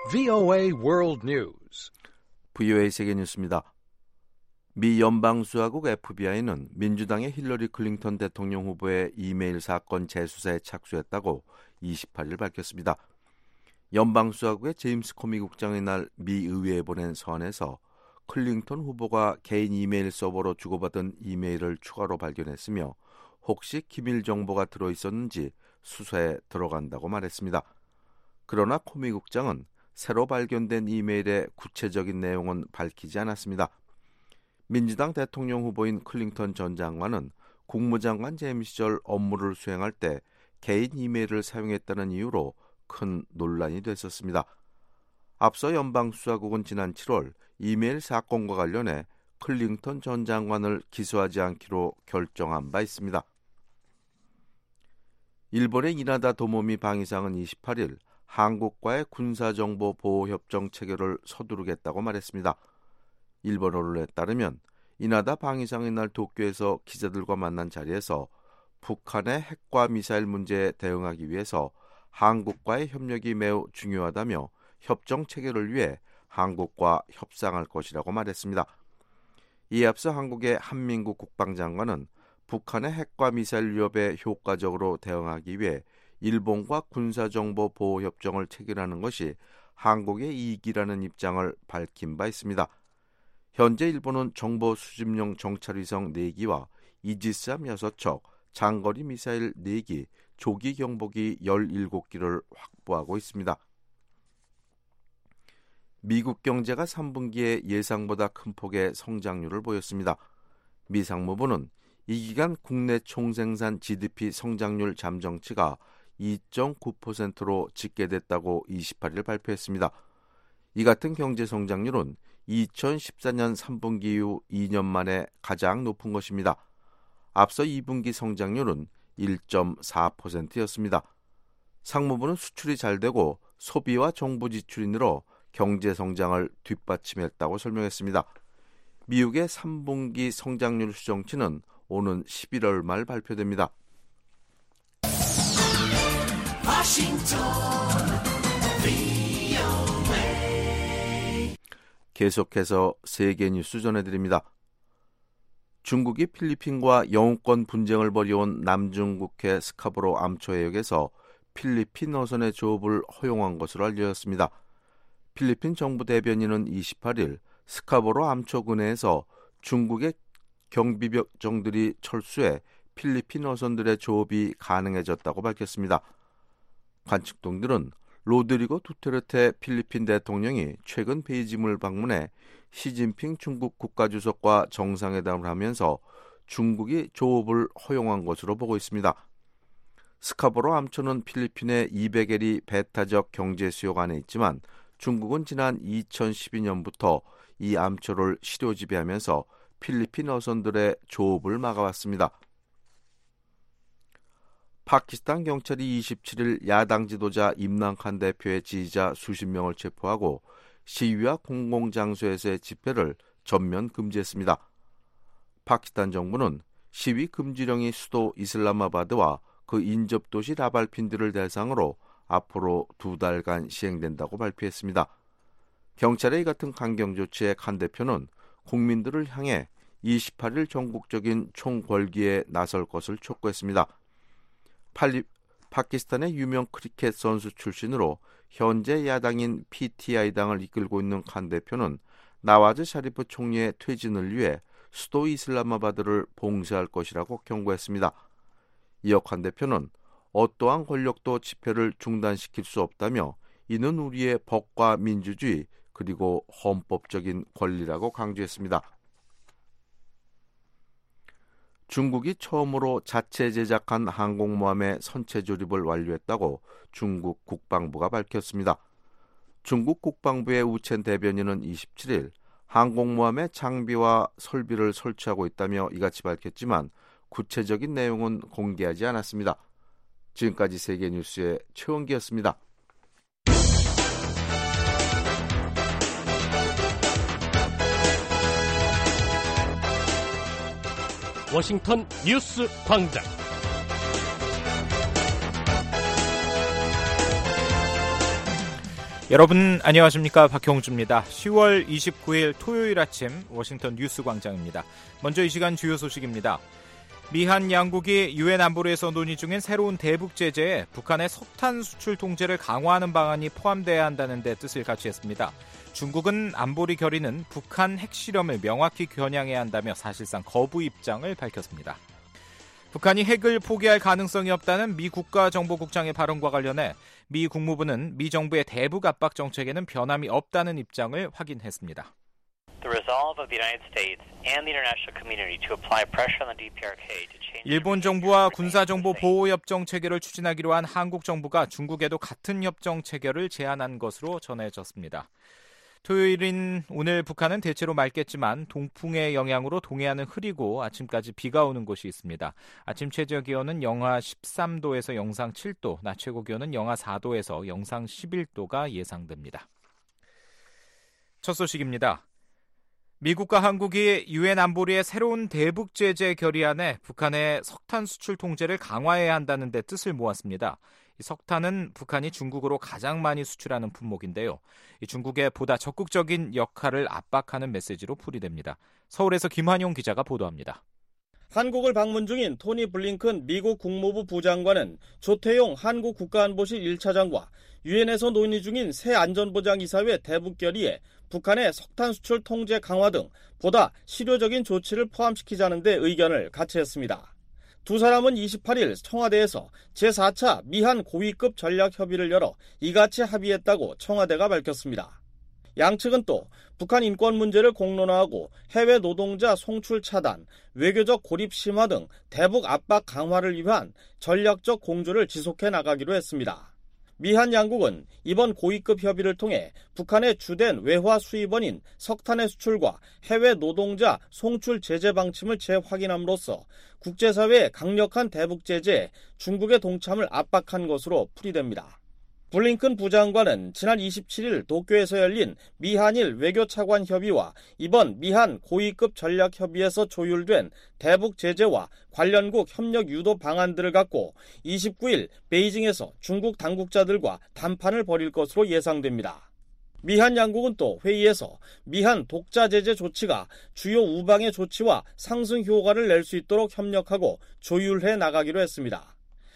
VOA World News. VOA 세계 뉴스입니다. 미 연방수사국 FBI는 민주당의 힐러리 클린턴 대통령 후보의 이메일 사건 재수사에 착수했다고 28일 밝혔습니다. 연방수사국의 제임스 코미 국장의 날 미 의회에 보낸 서한에서 클린턴 후보가 개인 이메일 서버로 주고받은 이메일을 추가로 발견했으며 혹시 기밀 정보가 들어있었는지 수사에 들어간다고 말했습니다. 그러나 코미 국장은 새로 발견된 이메일의 구체적인 내용은 밝히지 않았습니다. 민주당 대통령 후보인 클린턴 전 장관은 국무장관 재임 시절 업무를 수행할 때 개인 이메일을 사용했다는 이유로 큰 논란이 됐었습니다. 앞서 연방수사국은 지난 7월 이메일 사건과 관련해 클린턴 전 장관을 기소하지 않기로 결정한 바 있습니다. 일본의 이나다 도모미 방위상은 28일 한국과의 군사정보 보호협정 체결을 서두르겠다고 말했습니다. 일본 언론에 따르면 이나다 방위상의 날 도쿄에서 기자들과 만난 자리에서 북한의 핵과 미사일 문제에 대응하기 위해서 한국과의 협력이 매우 중요하다며 협정 체결을 위해 한국과 협상할 것이라고 말했습니다. 이에 앞서 한국의 한민국 국방장관은 북한의 핵과 미사일 위협에 효과적으로 대응하기 위해 일본과 군사정보 보호협정을 체결하는 것이 한국의 이익이라는 입장을 밝힌 바 있습니다. 현재 일본은 정보 수집용 정찰위성 4기와 이지스함 6척, 장거리 미사일 4기, 조기 경보기 17기를 확보하고 있습니다. 미국 경제가 3분기에 예상보다 큰 폭의 성장률을 보였습니다. 미 상무부는 이 기간 국내 총생산 GDP 성장률 잠정치가 2.9%로 집계됐다고 28일 발표했습니다. 이 같은 경제 성장률은 2014년 3분기 이후 2년 만에 가장 높은 것입니다. 앞서 2분기 성장률은 1.4%였습니다. 상무부는 수출이 잘 되고 소비와 정부 지출이 늘어 경제 성장을 뒷받침했다고 설명했습니다. 미국의 3분기 성장률 추정치는 오는 11월 말 발표됩니다. 계속해서 세계 뉴스 전해드립니다. 중국이 필리핀과 영유권 분쟁을 벌여온 남중국해 스카보로 암초 해역에서 필리핀 어선의 조업을 허용한 것으로 알려졌습니다. 필리핀 정부 대변인은 28일 스카보로 암초 근해에서 중국의 경비병들이 철수해 필리핀 어선들의 조업이 가능해졌다고 밝혔습니다. 관측동들은 로드리고 두테르테 필리핀 대통령이 최근 베이징을 방문해 시진핑 중국 국가주석과 정상회담을 하면서 중국이 조업을 허용한 것으로 보고 있습니다. 스카보로 암초는 필리핀의 200에리 배타적 경제 수역 안에 있지만 중국은 지난 2012년부터 이 암초를 실효 지배하면서 필리핀 어선들의 조업을 막아왔습니다. 파키스탄 경찰이 27일 야당 지도자 임란칸 대표의 지지자 수십 명을 체포하고 시위와 공공장소에서의 집회를 전면 금지했습니다. 파키스탄 정부는 시위 금지령이 수도 이슬라마바드와 그 인접도시 라발핀디를 대상으로 앞으로 2달간 시행된다고 발표했습니다. 경찰의 이 같은 강경 조치에 칸 대표는 국민들을 향해 28일 전국적인 총궐기에 나설 것을 촉구했습니다. 파키스탄의 유명 크리켓 선수 출신으로 현재 야당인 PTI당을 이끌고 있는 칸 대표는 나와즈 샤리프 총리의 퇴진을 위해 수도 이슬라마바드를 봉쇄할 것이라고 경고했습니다. 이어 칸 대표는 어떠한 권력도 집회를 중단시킬 수 없다며 이는 우리의 법과 민주주의 그리고 헌법적인 권리라고 강조했습니다. 중국이 처음으로 자체 제작한 항공모함의 선체 조립을 완료했다고 중국 국방부가 밝혔습니다. 중국 국방부의 우첸 대변인은 27일 항공모함의 장비와 설비를 설치하고 있다며 이같이 밝혔지만 구체적인 내용은 공개하지 않았습니다. 지금까지 세계뉴스의 최원기였습니다. 워싱턴 뉴스 광장. 여러분 안녕하십니까, 박형주입니다. 10월 29일 토요일 아침 워싱턴 뉴스 광장입니다. 먼저 이 시간 주요 소식입니다. 미한 양국이 유엔 안보리에서 논의 중인 새로운 대북 제재에 북한의 석탄 수출 통제를 강화하는 방안이 포함돼야 한다는 데 뜻을 같이 했습니다. 중국은 안보리 결의는 북한 핵실험을 명확히 겨냥해야 한다며 사실상 거부 입장을 밝혔습니다. 북한이 핵을 포기할 가능성이 없다는 미 국가정보국장의 발언과 관련해 미 국무부는 미 정부의 대북 압박 정책에는 변함이 없다는 입장을 확인했습니다. 일본 정부와 군사정보 보호협정 체결을 추진하기로 한 한국 정부가 중국에도 같은 협정 체결을 제안한 것으로 전해졌습니다. 토요일인 오늘 북한은 대체로 맑겠지만 동풍의 영향으로 동해안은 흐리고 아침까지 비가 오는 곳이 있습니다. 아침 최저기온은 영하 13도에서 영상 7도, 낮 최고기온은 영하 4도에서 영상 11도가 예상됩니다. 첫 소식입니다. 미국과 한국이 유엔 안보리의 새로운 대북 제재 결의안에 북한의 석탄 수출 통제를 강화해야 한다는 데 뜻을 모았습니다. 이 석탄은 북한이 중국으로 가장 많이 수출하는 품목인데요. 이 중국의 보다 적극적인 역할을 압박하는 메시지로 풀이됩니다. 서울에서 김환용 기자가 보도합니다. 한국을 방문 중인 토니 블링컨 미국 국무부 부장관은 조태용 한국 국가안보실 1차장과 유엔에서 논의 중인 새 안전보장이사회 대북 결의에 북한의 석탄 수출 통제 강화 등 보다 실효적인 조치를 포함시키자는 데 의견을 같이 했습니다. 두 사람은 28일 청와대에서 제4차 미한 고위급 전략협의를 열어 이같이 합의했다고 청와대가 밝혔습니다. 양측은 또 북한 인권 문제를 공론화하고 해외 노동자 송출 차단, 외교적 고립 심화 등 대북 압박 강화를 위한 전략적 공조를 지속해 나가기로 했습니다. 미한 양국은 이번 고위급 협의를 통해 북한의 주된 외화 수입원인 석탄의 수출과 해외 노동자 송출 제재 방침을 재확인함으로써 국제사회의 강력한 대북 제재에 중국의 동참을 압박한 것으로 풀이됩니다. 블링컨 부장관은 지난 27일 도쿄에서 열린 미한일 외교차관 협의와 이번 미한 고위급 전략협의에서 조율된 대북 제재와 관련국 협력 유도 방안들을 갖고 29일 베이징에서 중국 당국자들과 담판을 벌일 것으로 예상됩니다. 미한 양국은 또 회의에서 미한 독자 제재 조치가 주요 우방의 조치와 상승 효과를 낼 수 있도록 협력하고 조율해 나가기로 했습니다.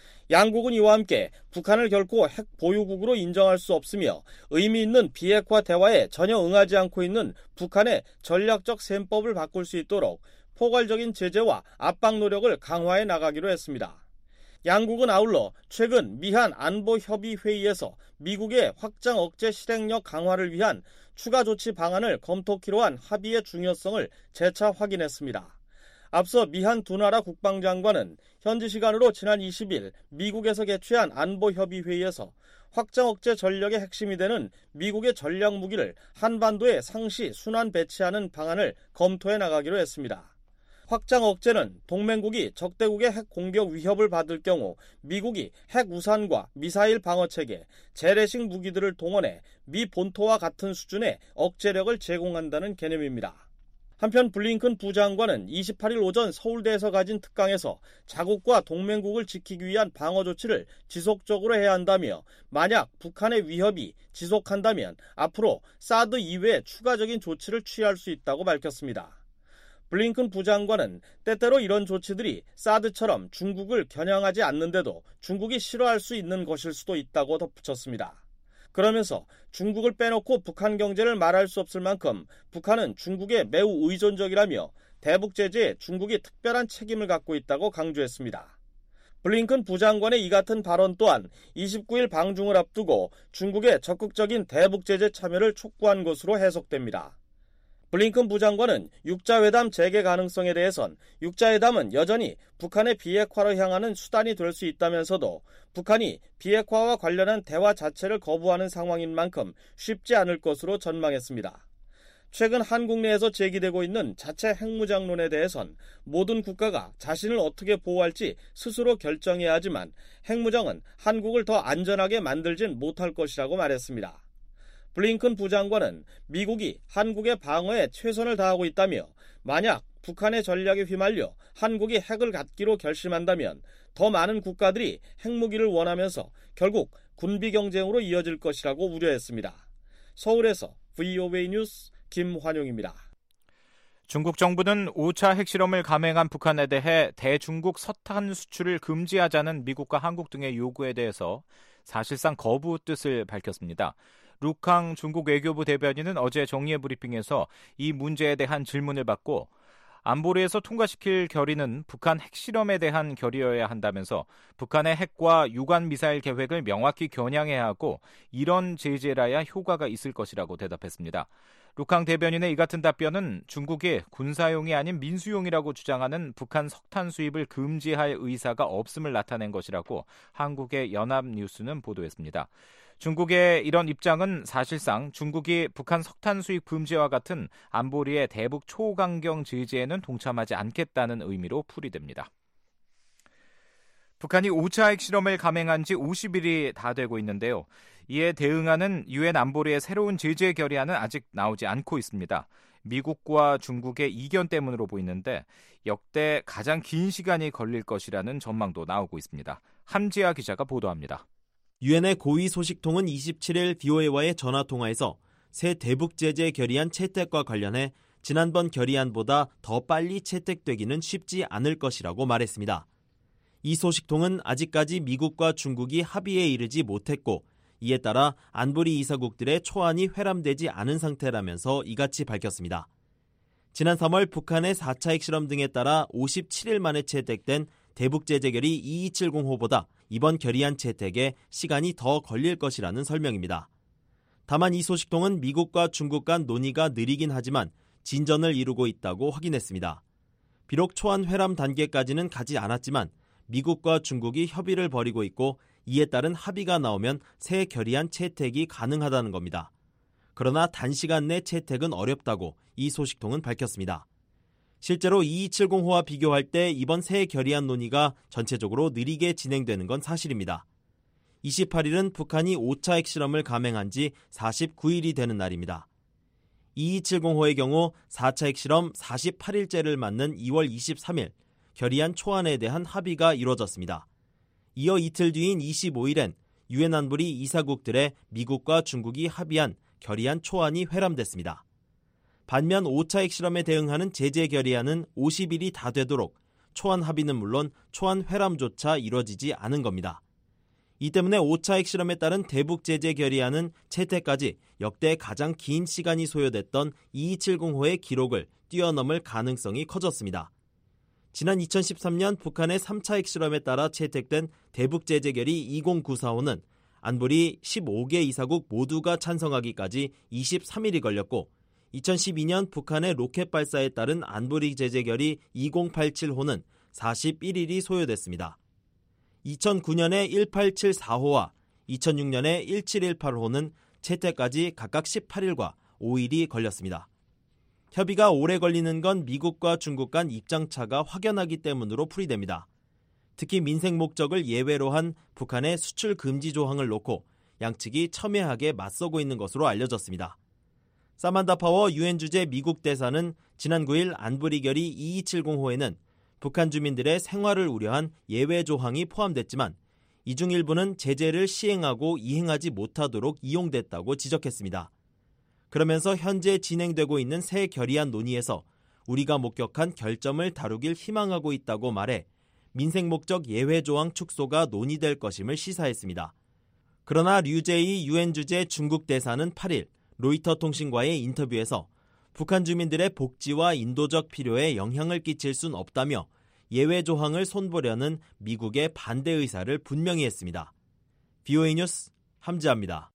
양국은 이와 함께 북한을 결코 핵 보유국으로 인정할 수 없으며 의미 있는 비핵화 대화에 전혀 응하지 않고 있는 북한의 전략적 셈법을 바꿀 수 있도록 포괄적인 제재와 압박 노력을 강화해 나가기로 했습니다. 양국은 아울러 최근 미한 안보협의회의에서 미국의 확장 억제 실행력 강화를 위한 추가 조치 방안을 검토키로 한 합의의 중요성을 재차 확인했습니다. 앞서 미한 두 나라 국방장관은 현지 시간으로 지난 20일 미국에서 개최한 안보협의회의에서 확장 억제 전력의 핵심이 되는 미국의 전략 무기를 한반도에 상시 순환 배치하는 방안을 검토해 나가기로 했습니다. 확장 억제는 동맹국이 적대국의 핵 공격 위협을 받을 경우 미국이 핵 우산과 미사일 방어체계, 재래식 무기들을 동원해 미 본토와 같은 수준의 억제력을 제공한다는 개념입니다. 한편 블링컨 부장관은 28일 오전 서울대에서 가진 특강에서 자국과 동맹국을 지키기 위한 방어 조치를 지속적으로 해야 한다며 만약 북한의 위협이 지속한다면 앞으로 사드 이외에 추가적인 조치를 취할 수 있다고 밝혔습니다. 블링컨 부장관은 때때로 이런 조치들이 사드처럼 중국을 겨냥하지 않는데도 중국이 싫어할 수 있는 것일 수도 있다고 덧붙였습니다. 그러면서 중국을 빼놓고 북한 경제를 말할 수 없을 만큼 북한은 중국에 매우 의존적이라며 대북 제재에 중국이 특별한 책임을 갖고 있다고 강조했습니다. 블링컨 부장관의 이 같은 발언 또한 29일 방중을 앞두고 중국의 적극적인 대북 제재 참여를 촉구한 것으로 해석됩니다. 블링컨 부장관은 육자회담 재개 가능성에 대해선 육자회담은 여전히 북한의 비핵화로 향하는 수단이 될 수 있다면서도 북한이 비핵화와 관련한 대화 자체를 거부하는 상황인 만큼 쉽지 않을 것으로 전망했습니다. 최근 한국 내에서 제기되고 있는 자체 핵무장론에 대해선 모든 국가가 자신을 어떻게 보호할지 스스로 결정해야 하지만 핵무장은 한국을 더 안전하게 만들진 못할 것이라고 말했습니다. 블링컨 부장관은 미국이 한국의 방어에 최선을 다하고 있다며 만약 북한의 전략에 휘말려 한국이 핵을 갖기로 결심한다면 더 많은 국가들이 핵무기를 원하면서 결국 군비 경쟁으로 이어질 것이라고 우려했습니다. 서울에서 VOA 뉴스 김환용입니다. 중국 정부는 5차 핵실험을 감행한 북한에 대해 대중국 석탄 수출을 금지하자는 미국과 한국 등의 요구에 대해서 사실상 거부 뜻을 밝혔습니다. 루캉 중국 외교부 대변인은 어제 정례 브리핑에서 이 문제에 대한 질문을 받고 안보리에서 통과시킬 결의는 북한 핵실험에 대한 결의여야 한다면서 북한의 핵과 유관 미사일 계획을 명확히 겨냥해야 하고 이런 제재라야 효과가 있을 것이라고 대답했습니다. 루캉 대변인의 이 같은 답변은 중국이 군사용이 아닌 민수용이라고 주장하는 북한 석탄 수입을 금지할 의사가 없음을 나타낸 것이라고 한국의 연합뉴스는 보도했습니다. 중국의 이런 입장은 사실상 중국이 북한 석탄 수입 금지와 같은 안보리의 대북 초강경 제재에는 동참하지 않겠다는 의미로 풀이됩니다. 북한이 5차 핵실험을 감행한 지 50일이 다 되고 있는데요. 이에 대응하는 유엔 안보리의 새로운 제재 결의안은 아직 나오지 않고 있습니다. 미국과 중국의 이견 때문으로 보이는데 역대 가장 긴 시간이 걸릴 것이라는 전망도 나오고 있습니다. 함지아 기자가 보도합니다. 유엔의 고위 소식통은 27일 BOA와의 전화통화에서 새 대북 제재 결의안 채택과 관련해 지난번 결의안보다 더 빨리 채택되기는 쉽지 않을 것이라고 말했습니다. 이 소식통은 아직까지 미국과 중국이 합의에 이르지 못했고 이에 따라 안보리 이사국들의 초안이 회람되지 않은 상태라면서 이같이 밝혔습니다. 지난 3월 북한의 4차 핵실험 등에 따라 57일 만에 채택된 대북제재결의 2270호보다 이번 결의안 채택에 시간이 더 걸릴 것이라는 설명입니다. 다만 이 소식통은 미국과 중국 간 논의가 느리긴 하지만 진전을 이루고 있다고 확인했습니다. 비록 초안 회람 단계까지는 가지 않았지만 미국과 중국이 협의를 벌이고 있고 이에 따른 합의가 나오면 새 결의안 채택이 가능하다는 겁니다. 그러나 단시간 내 채택은 어렵다고 이 소식통은 밝혔습니다. 실제로 2270호와 비교할 때 이번 새 결의안 논의가 전체적으로 느리게 진행되는 건 사실입니다. 28일은 북한이 5차 핵실험을 감행한 지 49일이 되는 날입니다. 2270호의 경우 4차 핵실험 48일째를 맞는 2월 23일 결의안 초안에 대한 합의가 이루어졌습니다. 이어 이틀 뒤인 25일엔 유엔 안보리 이사국들의 미국과 중국이 합의한 결의안 초안이 회람됐습니다. 반면 5차 핵실험에 대응하는 제재 결의안은 50일이 다 되도록 초안 합의는 물론 초안 회람조차 이뤄지지 않은 겁니다. 이 때문에 5차 핵실험에 따른 대북 제재 결의안은 채택까지 역대 가장 긴 시간이 소요됐던 2270호의 기록을 뛰어넘을 가능성이 커졌습니다. 지난 2013년 북한의 3차 핵실험에 따라 채택된 대북 제재 결의 20945는 안보리 15개 이사국 모두가 찬성하기까지 23일이 걸렸고 2012년 북한의 로켓 발사에 따른 안보리 제재 결의 2087호는 41일이 소요됐습니다. 2009년의 1874호와 2006년의 1718호는 채택까지 각각 18일과 5일이 걸렸습니다. 협의가 오래 걸리는 건 미국과 중국 간 입장차가 확연하기 때문으로 풀이됩니다. 특히 민생 목적을 예외로 한 북한의 수출 금지 조항을 놓고 양측이 첨예하게 맞서고 있는 것으로 알려졌습니다. 사만다 파워 유엔 주재 미국 대사는 지난 9일 안보리 결의 2270호에는 북한 주민들의 생활을 우려한 예외 조항이 포함됐지만 이 중 일부는 제재를 시행하고 이행하지 못하도록 이용됐다고 지적했습니다. 그러면서 현재 진행되고 있는 새 결의안 논의에서 우리가 목격한 결점을 다루길 희망하고 있다고 말해 민생 목적 예외 조항 축소가 논의될 것임을 시사했습니다. 그러나 류제이 유엔 주재 중국 대사는 8일 로이터 통신과의 인터뷰에서 북한 주민들의 복지와 인도적 필요에 영향을 끼칠 순 없다며 예외 조항을 손보려는 미국의 반대 의사를 분명히 했습니다. VOA 뉴스 함지아입니다.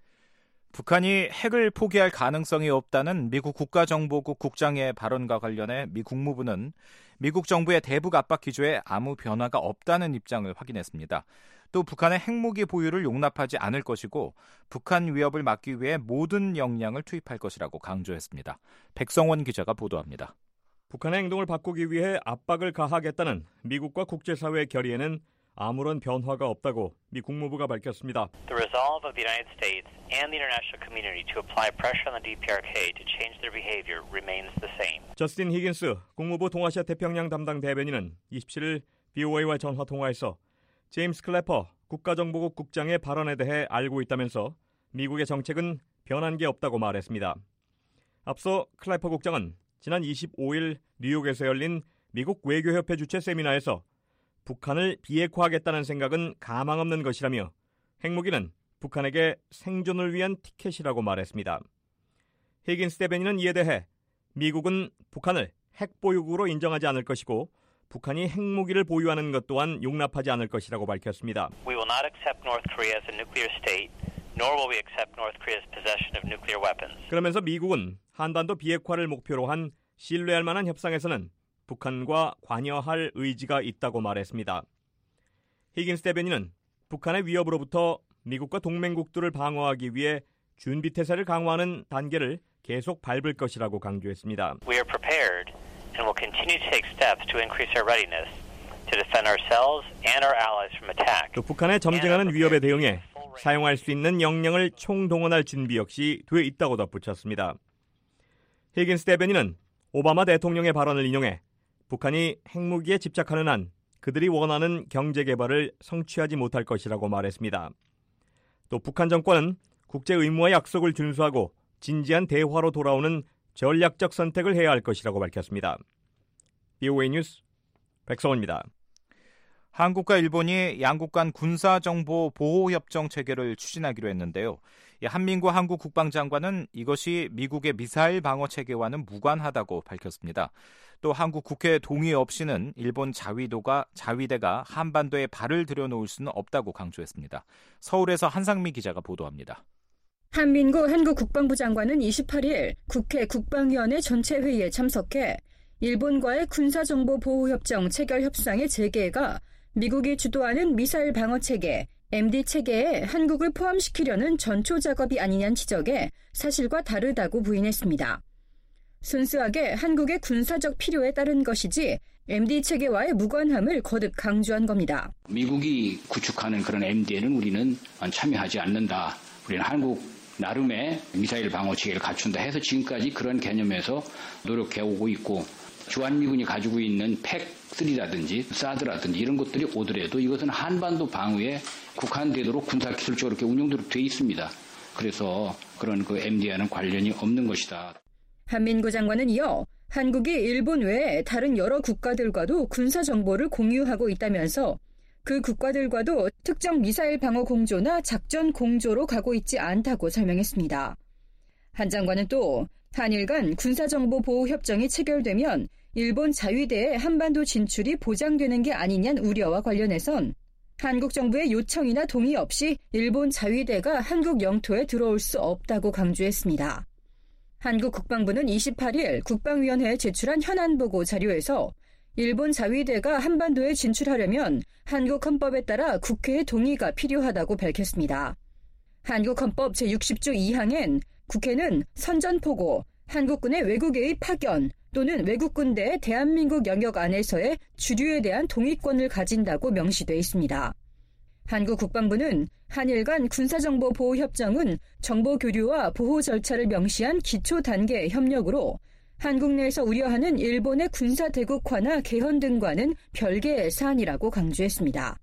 북한이 핵을 포기할 가능성이 없다는 미국 국가정보국 국장의 발언과 관련해 미 국무부는 미국 정부의 대북 압박 기조에 아무 변화가 없다는 입장을 확인했습니다. 또 북한의 핵무기 보유를 용납하지 않을 것이고 북한 위협을 막기 위해 모든 역량을 투입할 것이라고 강조했습니다. 백성원 기자가 보도합니다. 북한의 행동을 바꾸기 위해 압박을 가하겠다는 미국과 국제사회의 결의에는 아무런 변화가 없다고 미 국무부가 밝혔습니다. The resolve of the United States and the international community to apply pressure on the DPRK to change their behavior remains the same. 저스틴 히긴스 국무부 동아시아 태평양 담당 대변인은 27일 BOA와 전화 통화에서 제임스 클래퍼 국가정보국 국장의 발언에 대해 알고 있다면서 미국의 정책은 변한 게 없다고 말했습니다. 앞서 클래퍼 국장은 지난 25일 뉴욕에서 열린 미국 외교협회 주최 세미나에서 북한을 비핵화하겠다는 생각은 가망없는 것이라며 핵무기는 북한에게 생존을 위한 티켓이라고 말했습니다. 히긴스 대변인은 이에 대해 미국은 북한을 핵보유국으로 인정하지 않을 것이고 북한이 핵무기를 보유하는 것 또한 용납하지 않을 것이라고 밝혔습니다. We will not accept North Korea as a nuclear state, nor will we accept North Korea's possession of nuclear weapons. 그러면서 미국은 한반도 비핵화를 목표로 한 신뢰할 만한 협상에서는 북한과 관여할 의지가 있다고 말했습니다. 히긴스 대변인은 북한의 위협으로부터 미국과 동맹국들을 방어하기 위해 준비태세를 강화하는 단계를 계속 밟을 것이라고 강조했습니다. We are prepared and will continue to take steps to increase our readiness to defend ourselves and our allies from attack. 또 북한의 점증하는 위협에 대응해 사용할 수 있는 역량을 총동원할 준비 역시 돼 있다고 덧붙였습니다. 히긴스 대변인은 오바마 대통령의 발언을 인용해 북한이 핵무기에 집착하는 한 그들이 원하는 경제 개발을 성취하지 못할 것이라고 말했습니다. 또 북한 정권은 국제 의무와 약속을 준수하고 진지한 대화로 돌아오는 전략적 선택을 해야 할 것이라고 밝혔습니다. BOA 뉴스 백성원입니다. 한국과 일본이 양국 간 군사정보 보호협정 체결을 추진하기로 했는데요. 한민구 한국 국방장관은 이것이 미국의 미사일 방어 체계와는 무관하다고 밝혔습니다. 또 한국 국회 동의 없이는 일본 자위대가 한반도에 발을 들여놓을 수는 없다고 강조했습니다. 서울에서 한상미 기자가 보도합니다. 한민구 한국 국방부 장관은 28일 국회 국방위원회 전체 회의에 참석해 일본과의 군사정보보호협정 체결 협상의 재개가 미국이 주도하는 미사일 방어 체계, MD 체계에 한국을 포함시키려는 전초 작업이 아니냐는 지적에 사실과 다르다고 부인했습니다. 순수하게 한국의 군사적 필요에 따른 것이지 MD 체계와의 무관함을 거듭 강조한 겁니다. 미국이 구축하는 그런 MD에는 우리는 참여하지 않는다. 우리는 한국 나름의 미사일 방어 체계를 갖춘다 해서 지금까지 그런 개념에서 노력해오고 있고 주한미군이 가지고 있는 팩3라든지 사드라든지 이런 것들이 오더라도 이것은 한반도 방위에 국한되도록 군사기술적으로 이렇게 운용되도록 돼 있습니다. 그래서 그런 그 MD와는 관련이 없는 것이다. 한민구 장관은 이어 한국이 일본 외에 다른 여러 국가들과도 군사정보를 공유하고 있다면서 그 국가들과도 특정 미사일 방어 공조나 작전 공조로 가고 있지 않다고 설명했습니다. 한 장관은 또 한일 간 군사정보 보호 협정이 체결되면 일본 자위대의 한반도 진출이 보장되는 게 아니냐는 우려와 관련해선 한국 정부의 요청이나 동의 없이 일본 자위대가 한국 영토에 들어올 수 없다고 강조했습니다. 한국 국방부는 28일 국방위원회에 제출한 현안보고 자료에서 일본 자위대가 한반도에 진출하려면 한국 헌법에 따라 국회의 동의가 필요하다고 밝혔습니다. 한국 헌법 제60조 2항엔 국회는 선전포고, 한국군의 외국의 파견 또는 외국군대의 대한민국 영역 안에서의 주류에 대한 동의권을 가진다고 명시돼 있습니다. 한국 국방부는 한일 간 군사정보보호협정은 정보교류와 보호 절차를 명시한 기초 단계의 협력으로 한국 내에서 우려하는 일본의 군사대국화나 개헌 등과는 별개의 사안이라고 강조했습니다.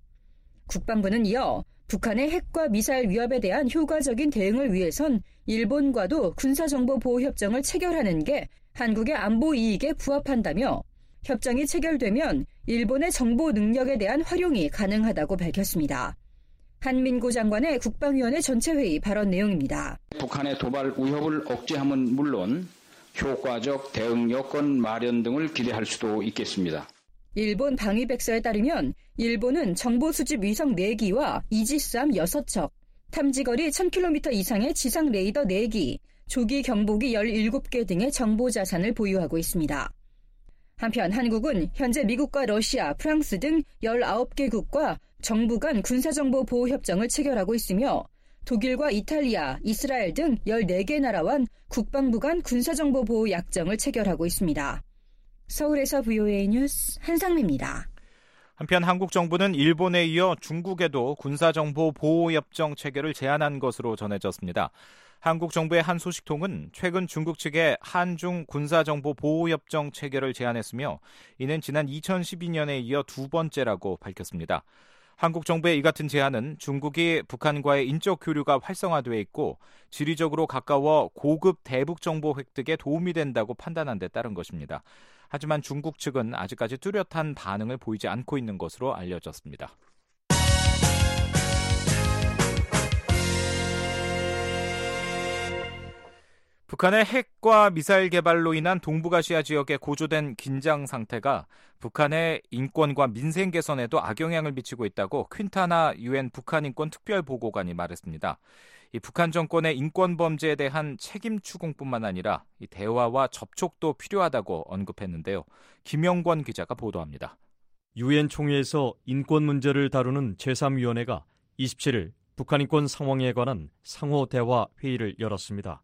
국방부는 이어 북한의 핵과 미사일 위협에 대한 효과적인 대응을 위해선 일본과도 군사정보보호협정을 체결하는 게 한국의 안보 이익에 부합한다며 협정이 체결되면 일본의 정보 능력에 대한 활용이 가능하다고 밝혔습니다. 한민구 장관의 국방위원회 전체회의 발언 내용입니다. 북한의 도발 위협을 억제함은 물론 효과적 대응 여건 마련 등을 기대할 수도 있겠습니다. 일본 방위백서에 따르면 일본은 정보 수집 위성 4기와 이지스함 6척, 탐지거리 1000km 이상의 지상 레이더 4기, 조기 경보기 17개 등의 정보 자산을 보유하고 있습니다. 한편 한국은 현재 미국과 러시아, 프랑스 등 19개국과 정부 간 군사정보보호협정을 체결하고 있으며 독일과 이탈리아, 이스라엘 등 14개 나라와 국방부 간 군사정보보호 약정을 체결하고 있습니다. 서울에서 VOA 뉴스 한상미입니다. 한편 한국 정부는 일본에 이어 중국에도 군사정보 보호협정 체결을 제안한 것으로 전해졌습니다. 한국 정부의 한 소식통은 최근 중국 측에 한중 군사정보 보호협정 체결을 제안했으며 이는 지난 2012년에 이어 두 번째라고 밝혔습니다. 한국 정부의 이 같은 제안은 중국이 북한과의 인적 교류가 활성화돼 있고 지리적으로 가까워 고급 대북 정보 획득에 도움이 된다고 판단한 데 따른 것입니다. 하지만 중국 측은 아직까지 뚜렷한 반응을 보이지 않고 있는 것으로 알려졌습니다. 북한의 핵과 미사일 개발로 인한 동북아시아 지역에 고조된 긴장 상태가 북한의 인권과 민생 개선에도 악영향을 미치고 있다고 퀸타나 유엔 북한 인권 특별보고관이 말했습니다. 이 북한 정권의 인권 범죄에 대한 책임 추궁뿐만 아니라 이 대화와 접촉도 필요하다고 언급했는데요. 김영권 기자가 보도합니다. 유엔 총회에서 인권 문제를 다루는 제3위원회가 27일 북한 인권 상황에 관한 상호 대화 회의를 열었습니다.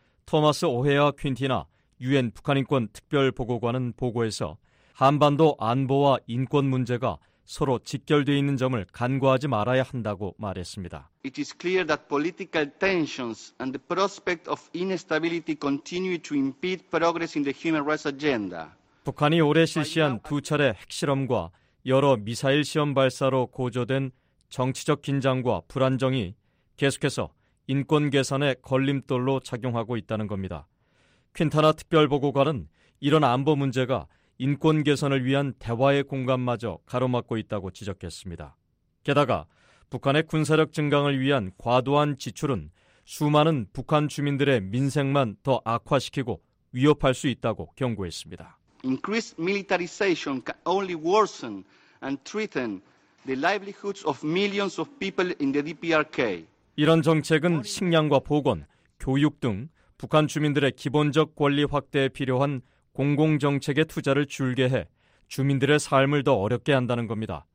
토마스 오헤아 퀸티나 유엔 북한인권 특별보고관은 보고에서 한반도 안보와 인권 문제가 서로 직결되어 있는 점을 간과하지 말아야 한다고 말했습니다. It is clear that political tensions and the prospect of instability continue to impede progress in the human rights agenda. 북한이 올해 실시한 두 차례 핵실험과 여러 미사일 시험 발사로 고조된 정치적 긴장과 불안정이 계속해서 인권 개선의 걸림돌로 작용하고 있다는 겁니다. 퀸타나 특별보고관은 이런 안보 문제가 인권 개선을 위한 대화의 공간마저 가로막고 있다고 지적했습니다. 게다가 북한의 군사력 증강을 위한 과도한 지출은 수많은 북한 주민들의 민생만 더 악화시키고 위협할 수 있다고 경고했습니다. Increased militarization can only worsen and threaten the livelihoods of millions of people in the DPRK. 이런 정책은 식량과 보건, 교육 등 북한 주민들의 기본적 권리 확대에 필요한 공공정책의 투자를 줄게 해 주민들의 삶을 더 어렵게 한다는 겁니다.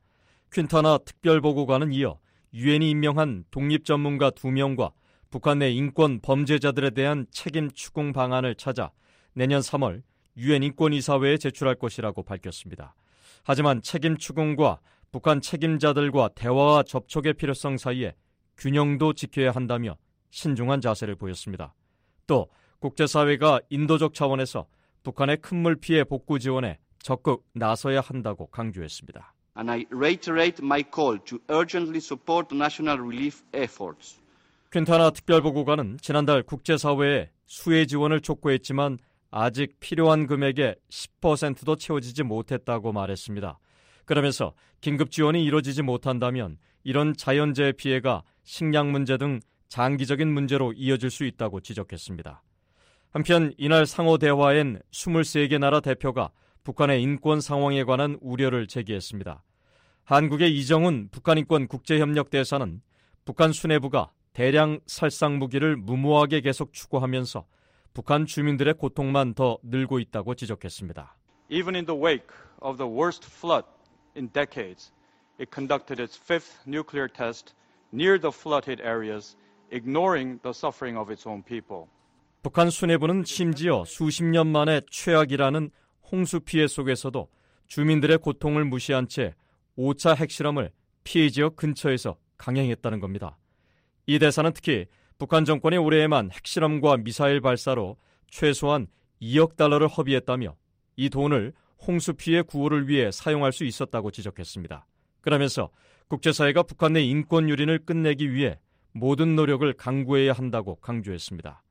퀸타나 특별보고관은 이어 유엔이 임명한 독립전문가 2명과 북한 내 인권 범죄자들에 대한 책임 추궁 방안을 찾아 내년 3월 유엔 인권이사회에 제출할 것이라고 밝혔습니다. 하지만 책임 추궁과 북한 책임자들과 대화와 접촉의 필요성 사이에 균형도 지켜야 한다며 신중한 자세를 보였습니다. 또 국제사회가 인도적 차원에서 북한의 큰물 피해 복구 지원에 적극 나서야 한다고 강조했습니다. And I reiterate my call to urgently support national relief efforts. 퀸타나 특별보고관은 지난달 국제사회에 수혜 지원을 촉구했지만 아직 필요한 금액의 10%도 채워지지 못했다고 말했습니다. 그러면서 긴급 지원이 이루어지지 못한다면 이런 자연재해 피해가 식량 문제 등 장기적인 문제로 이어질 수 있다고 지적했습니다. 한편 이날 상호 대화엔 23개 나라 대표가 북한의 인권 상황에 관한 우려를 제기했습니다. 한국의 이정훈 북한인권 국제협력 대사는 북한 수뇌부가 대량 살상 무기를 무모하게 계속 추구하면서 북한 주민들의 고통만 더 늘고 있다고 지적했습니다. Even in the wake of the worst flood in decades, it conducted its fifth nuclear test near the flooded areas, ignoring the suffering of its own people. 북한 수뇌부는 심지어 수십 년 만에 최악이라는 홍수 피해 속에서도 주민들의 고통을 무시한 채 5차 핵실험을 피해 지역 근처에서 강행했다는 겁니다. 이 대사는 특히 북한 정권이 올해에만 핵실험과 미사일 발사로 최소한 2억 달러를 허비했다며 이 돈을 홍수 피해 구호를 위해 사용할 수 있었다고 지적했습니다. 그러면서 국제사회가 북한 내 인권 유린을 끝내기 위해 모든 노력을 강구해야 한다고 강조했습니다.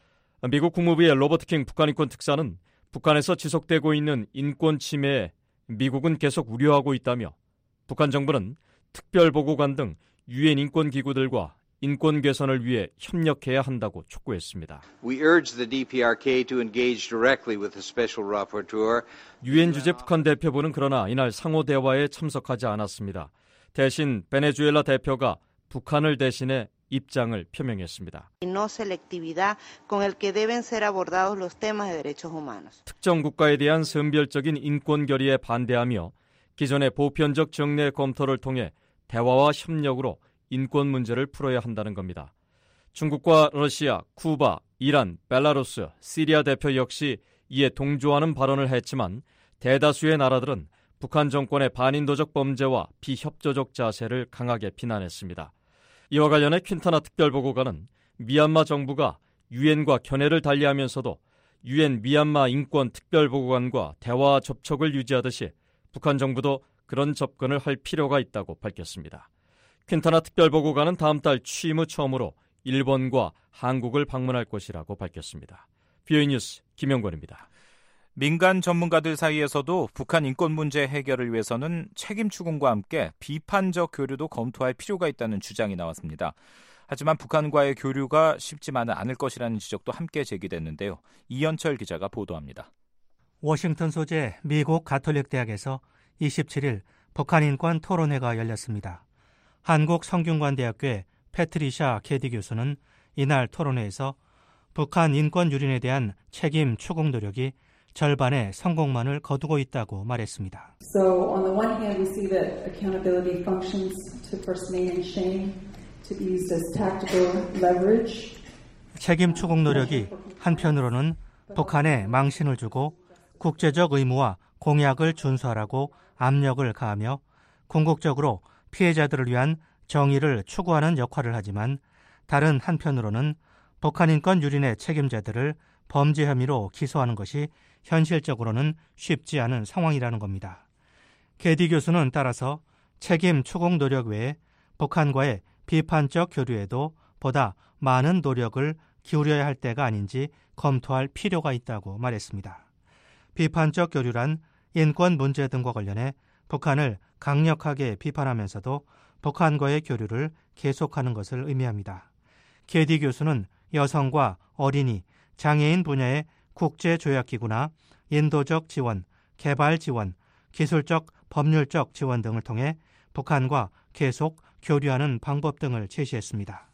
미국 국무부의 로버트 킹 북한인권 특사는 북한에서 지속되고 있는 인권 침해에 미국은 계속 우려하고 있다며 북한 정부는 특별보고관 등 유엔 인권기구들과 인권 개선을 위해 협력해야 한다고 촉구했습니다. We urge the DPRK to engage directly with the special rapporteur. 유엔 주재 북한 대표부는 그러나 이날 상호 대화에 참석하지 않았습니다. 대신 베네수엘라 대표가 북한을 대신해 입장을 표명했습니다. No selectividad con el que deben ser abordados los temas de derechos humanos. 특정 국가에 대한 선별적인 인권 결의에 반대하며 기존의 보편적 정례 검토를 통해 대화와 협력으로 인권 문제를 풀어야 한다는 겁니다. 중국과 러시아, 쿠바, 이란, 벨라루스, 시리아 대표 역시 이에 동조하는 발언을 했지만 대다수의 나라들은 북한 정권의 반인도적 범죄와 비협조적 자세를 강하게 비난했습니다. 이와 관련해 퀸타나 특별보고관은 미얀마 정부가 유엔과 견해를 달리하면서도 유엔 미얀마 인권 특별보고관과 대화 접촉을 유지하듯이 북한 정부도 그런 접근을 할 필요가 있다고 밝혔습니다. 퀸타나 특별보고관은 다음 달 취임 후 처음으로 일본과 한국을 방문할 것이라고 밝혔습니다. BOA 뉴스 김영권입니다. 민간 전문가들 사이에서도 북한 인권 문제 해결을 위해서는 책임 추궁과 함께 비판적 교류도 검토할 필요가 있다는 주장이 나왔습니다. 하지만 북한과의 교류가 쉽지만은 않을 것이라는 지적도 함께 제기됐는데요. 이현철 기자가 보도합니다. 워싱턴 소재 미국 가톨릭 대학에서 27일 북한 인권 토론회가 열렸습니다. 한국 성균관대학교의 패트리샤 게디 교수는 이날 토론회에서 북한 인권 유린에 대한 책임 추궁 노력이 절반의 성공만을 거두고 있다고 말했습니다. So on the one hand we see that accountability functions to first name and shame to be used as tactical leverage. 책임 추궁 노력이 한편으로는 북한에 망신을 주고 국제적 의무와 공약을 준수하라고 압력을 가하며 궁극적으로 피해자들을 위한 정의를 추구하는 역할을 하지만 다른 한편으로는 북한 인권 유린의 책임자들을 범죄 혐의로 기소하는 것이 현실적으로는 쉽지 않은 상황이라는 겁니다. 게디 교수는 따라서 책임 추궁 노력 외에 북한과의 비판적 교류에도 보다 많은 노력을 기울여야 할 때가 아닌지 검토할 필요가 있다고 말했습니다. 비판적 교류란 인권 문제 등과 관련해 북한을 강력하게 비판하면서도 북한과의 교류를 계속하는 것을 의미합니다. 게디 교수는 여성과 어린이, 장애인 분야의 국제조약기구나 인도적 지원, 개발 지원, 기술적, 법률적 지원 등을 통해 북한과 계속 교류하는 방법 등을 제시했습니다.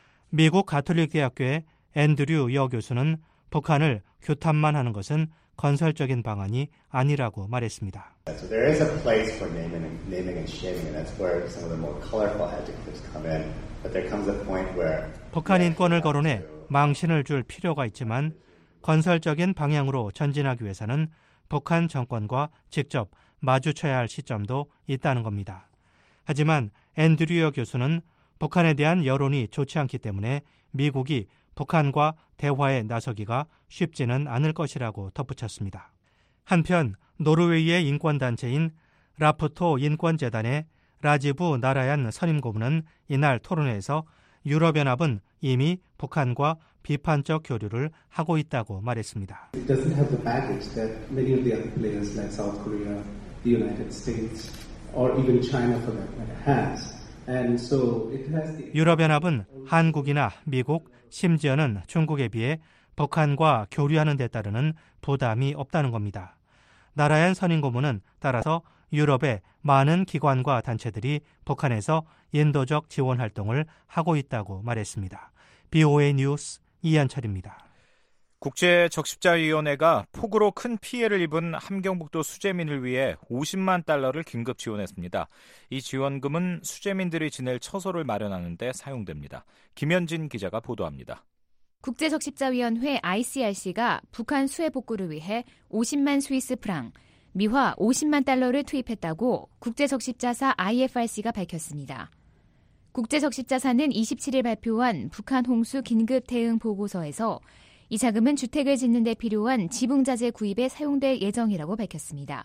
미국 가톨릭 대학교의 앤드류 여 교수는 북한을 규탄만 하는 것은 건설적인 방안이 아니라고 말했습니다. So there is a place for naming and shaming, and that's where some of the more colorful adjectives come in. But there comes a point where 북한 인권을 거론해 망신을 줄 필요가 있지만 건설적인 방향으로 전진하기 위해서는 북한 정권과 직접 마주쳐야 할 시점도 있다는 겁니다. 하지만 앤드류 교수는 북한에 대한 여론이 좋지 않기 때문에 미국이 북한과 대화에 나서기가 쉽지는 않을 것이라고 덧붙였습니다. 한편 노르웨이의 인권단체인 라프토 인권재단의 라지부 나라얀 선임고문은 이날 토론회에서 유럽연합은 이미 북한과 비판적 교류를 하고 있다고 말했습니다. It doesn't have the baggage that many of the other players like South Korea, the United States, or even China for that matter has. And so it has the... 유럽연합은 한국이나 미국, 심지어는 중국에 비해 북한과 교류하는 데 따르는 부담이 없다는 겁니다. 나라얀 선임고문은 따라서 유럽의 많은 기관과 단체들이 북한에서 인도적 지원 활동을 하고 있다고 말했습니다. BOA 뉴스 이현철입니다. 국제적십자위원회가 폭우로 큰 피해를 입은 함경북도 수재민을 위해 50만 달러를 긴급 지원했습니다. 이 지원금은 수재민들이 지낼 처소를 마련하는 데 사용됩니다. 김현진 기자가 보도합니다. 국제적십자위원회 ICRC가 북한 수해 복구를 위해 50만 스위스 프랑, 미화 50만 달러를 투입했다고 국제적십자사 IFRC가 밝혔습니다. 국제적십자사는 27일 발표한 북한 홍수 긴급 대응 보고서에서 이 자금은 주택을 짓는 데 필요한 지붕자재 구입에 사용될 예정이라고 밝혔습니다.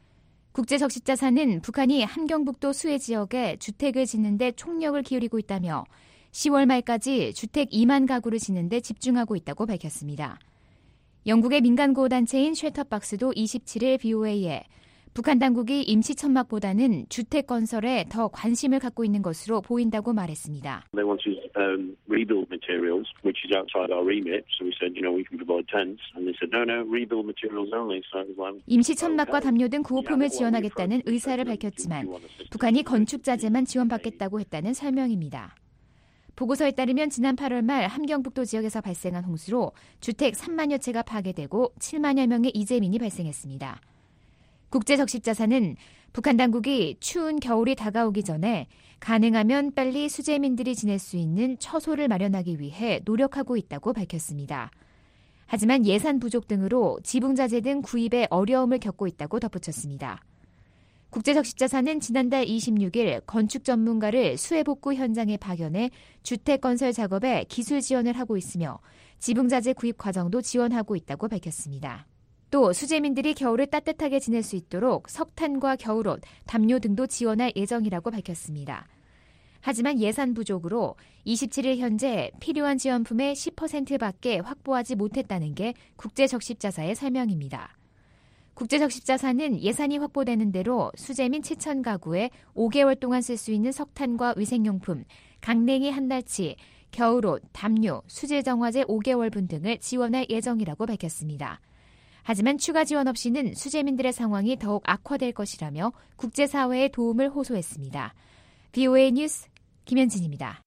국제적십자사는 북한이 함경북도 수해 지역에 주택을 짓는 데 총력을 기울이고 있다며 10월 말까지 주택 2만 가구를 짓는 데 집중하고 있다고 밝혔습니다. 영국의 민간구호단체인 쉘터박스도 27일 BOA에 북한 당국이 임시천막보다는 주택 건설에 더 관심을 갖고 있는 것으로 보인다고 말했습니다. They wanted rebuild materials, which is outside our remit. So we said, we can provide tents, and they said, no, rebuild materials only. So it was like, 임시천막과 담요 등 구호품을 지원하겠다는 의사를 밝혔지만 북한이 건축자재만 지원받겠다고 했다는 설명입니다. 보고서에 따르면 지난 8월 말 함경북도 지역에서 발생한 홍수로 주택 3만여 채가 파괴되고 7만여 명의 이재민이 발생했습니다. 국제적십자사는 북한 당국이 추운 겨울이 다가오기 전에 가능하면 빨리 수재민들이 지낼 수 있는 처소를 마련하기 위해 노력하고 있다고 밝혔습니다. 하지만 예산 부족 등으로 지붕자재 등 구입에 어려움을 겪고 있다고 덧붙였습니다. 국제적십자사는 지난달 26일 건축 전문가를 수해복구 현장에 파견해 주택 건설 작업에 기술 지원을 하고 있으며 지붕자재 구입 과정도 지원하고 있다고 밝혔습니다. 또 수재민들이 겨울을 따뜻하게 지낼 수 있도록 석탄과 겨울옷, 담요 등도 지원할 예정이라고 밝혔습니다. 하지만 예산 부족으로 27일 현재 필요한 지원품의 10%밖에 확보하지 못했다는 게 국제적십자사의 설명입니다. 국제적십자사는 예산이 확보되는 대로 수재민 7,000가구에 5개월 동안 쓸 수 있는 석탄과 위생용품, 강냉이 한 달치, 겨울옷, 담요, 수질정화제 5개월분 등을 지원할 예정이라고 밝혔습니다. 하지만 추가 지원 없이는 수재민들의 상황이 더욱 악화될 것이라며 국제사회의 도움을 호소했습니다. VOA 뉴스 김현진입니다.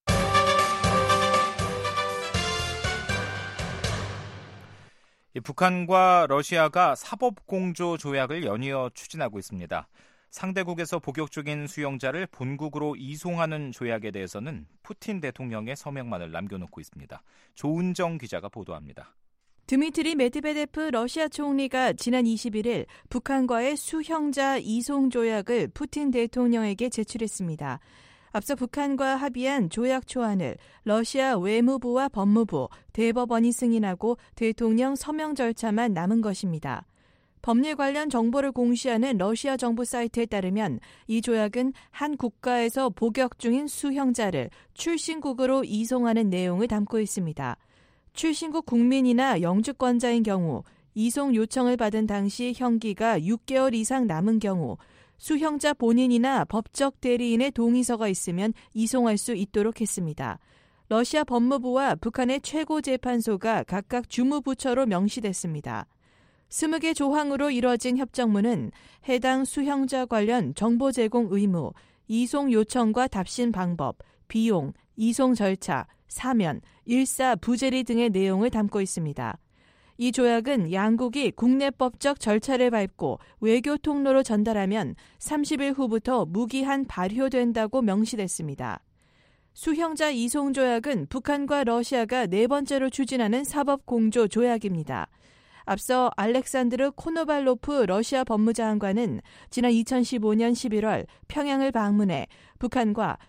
북한과 러시아가 사법공조 조약을 연이어 추진하고 있습니다. 상대국에서 복역 중인 수용자를 본국으로 이송하는 조약에 대해서는 푸틴 대통령의 서명만을 남겨놓고 있습니다. 조은정 기자가 보도합니다. 드미트리 메드베데프 러시아 총리가 지난 21일 북한과의 수형자 이송 조약을 푸틴 대통령에게 제출했습니다. 앞서 북한과 합의한 조약 초안을 러시아 외무부와 법무부, 대법원이 승인하고 대통령 서명 절차만 남은 것입니다. 법률 관련 정보를 공시하는 러시아 정부 사이트에 따르면 이 조약은 한 국가에서 복역 중인 수형자를 출신국으로 이송하는 내용을 담고 있습니다. 출신국 국민이나 영주권자인 경우, 이송 요청을 받은 당시 형기가 6개월 이상 남은 경우, 수형자 본인이나 법적 대리인의 동의서가 있으면 이송할 수 있도록 했습니다. 러시아 법무부와 북한의 최고재판소가 각각 주무부처로 명시됐습니다. 20개 조항으로 이뤄진 협정문은 해당 수형자 관련 정보 제공 의무, 이송 요청과 답신 방법, 비용, 이송 절차, 사면, 일사 부재리 등의 내용을 담고 있습니다. 이 조약은 양국이 국내법적 절차를 밟고 외교 통로로 전달하면 30일 후부터 무기한 발효된다고 명시됐습니다. 수형자 이송 조약은 북한과 러시아가 네 번째로 추진하는 사법공조 조약입니다. 앞서 알렉산드르 코노발로프 러시아 법무장관은 지난 2015년 11월 평양을 방문해 북한과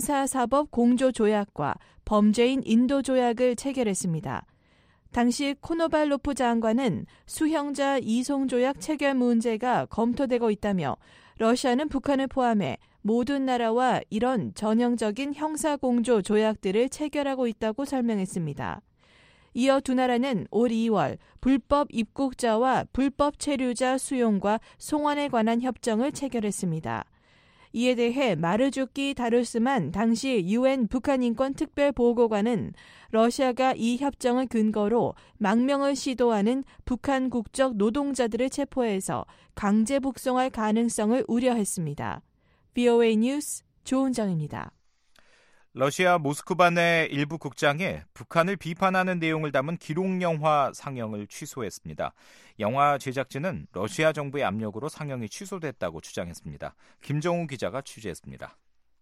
형사사법공조조약과 범죄인 인도조약을 체결했습니다. 당시 코노발로프 장관은 수형자 이송조약 체결 문제가 검토되고 있다며 러시아는 북한을 포함해 모든 나라와 이런 전형적인 형사공조 조약들을 체결하고 있다고 설명했습니다. 이어 두 나라는 올 2월 불법 입국자와 불법 체류자 수용과 송환에 관한 협정을 체결했습니다. 이에 대해 마르주키 다루스만 당시 UN 북한인권특별보고관은 러시아가 이 협정을 근거로 망명을 시도하는 북한 국적 노동자들을 체포해서 강제 북송할 가능성을 우려했습니다. VOA 뉴스 조은정입니다. 러시아 모스크바 내 일부 극장에 북한을 비판하는 내용을 담은 기록영화 상영을 취소했습니다. 영화 제작진은 러시아 정부의 압력으로 상영이 취소됐다고 주장했습니다. 김정우 기자가 취재했습니다.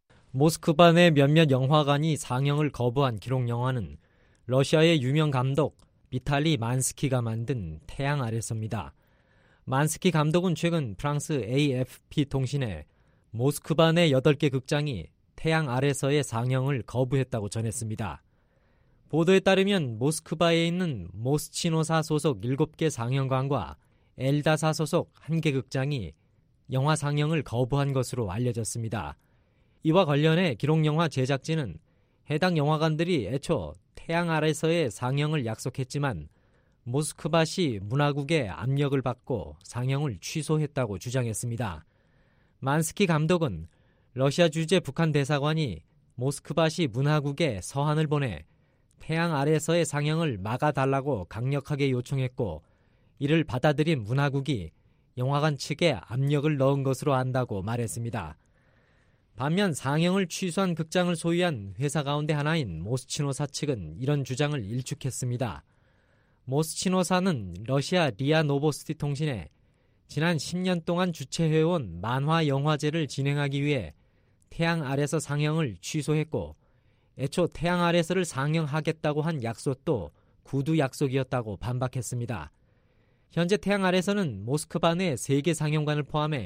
모스크바 내 몇몇 영화관이 상영을 거부한 기록영화는 러시아의 유명 감독 비탈리 만스키가 만든 태양 아래서입니다. 만스키 감독은 최근 프랑스 AFP 통신에 모스크바 내 8개 극장이 태양 아래서의 상영을 거부했다고 전했습니다. 보도에 따르면 모스크바에 있는 모스치노사 소속 7개 상영관과 엘다사 소속 1개 극장이 영화 상영을 거부한 것으로 알려졌습니다. 이와 관련해 기록영화 제작진은 해당 영화관들이 애초 태양 아래서의 상영을 약속했지만 모스크바시 문화국의 압력을 받고 상영을 취소했다고 주장했습니다. 만스키 감독은 러시아 주재 북한 대사관이 모스크바시 문화국에 서한을 보내 태양 아래서의 상영을 막아달라고 강력하게 요청했고 이를 받아들인 문화국이 영화관 측에 압력을 넣은 것으로 안다고 말했습니다. 반면 상영을 취소한 극장을 소유한 회사 가운데 하나인 모스치노사 측은 이런 주장을 일축했습니다. 모스치노사는 러시아 리아 노보스티 통신에 지난 10년 동안 주최해온 만화 영화제를 진행하기 위해 태양 아래서 상영을 취소했고 애초 태양 아래서를 상영하겠다고 한 약속도 구두 약속이었다고 반박했습니다. 현재 태양 아래서는 모스크바 내 3개 상영관을 포함해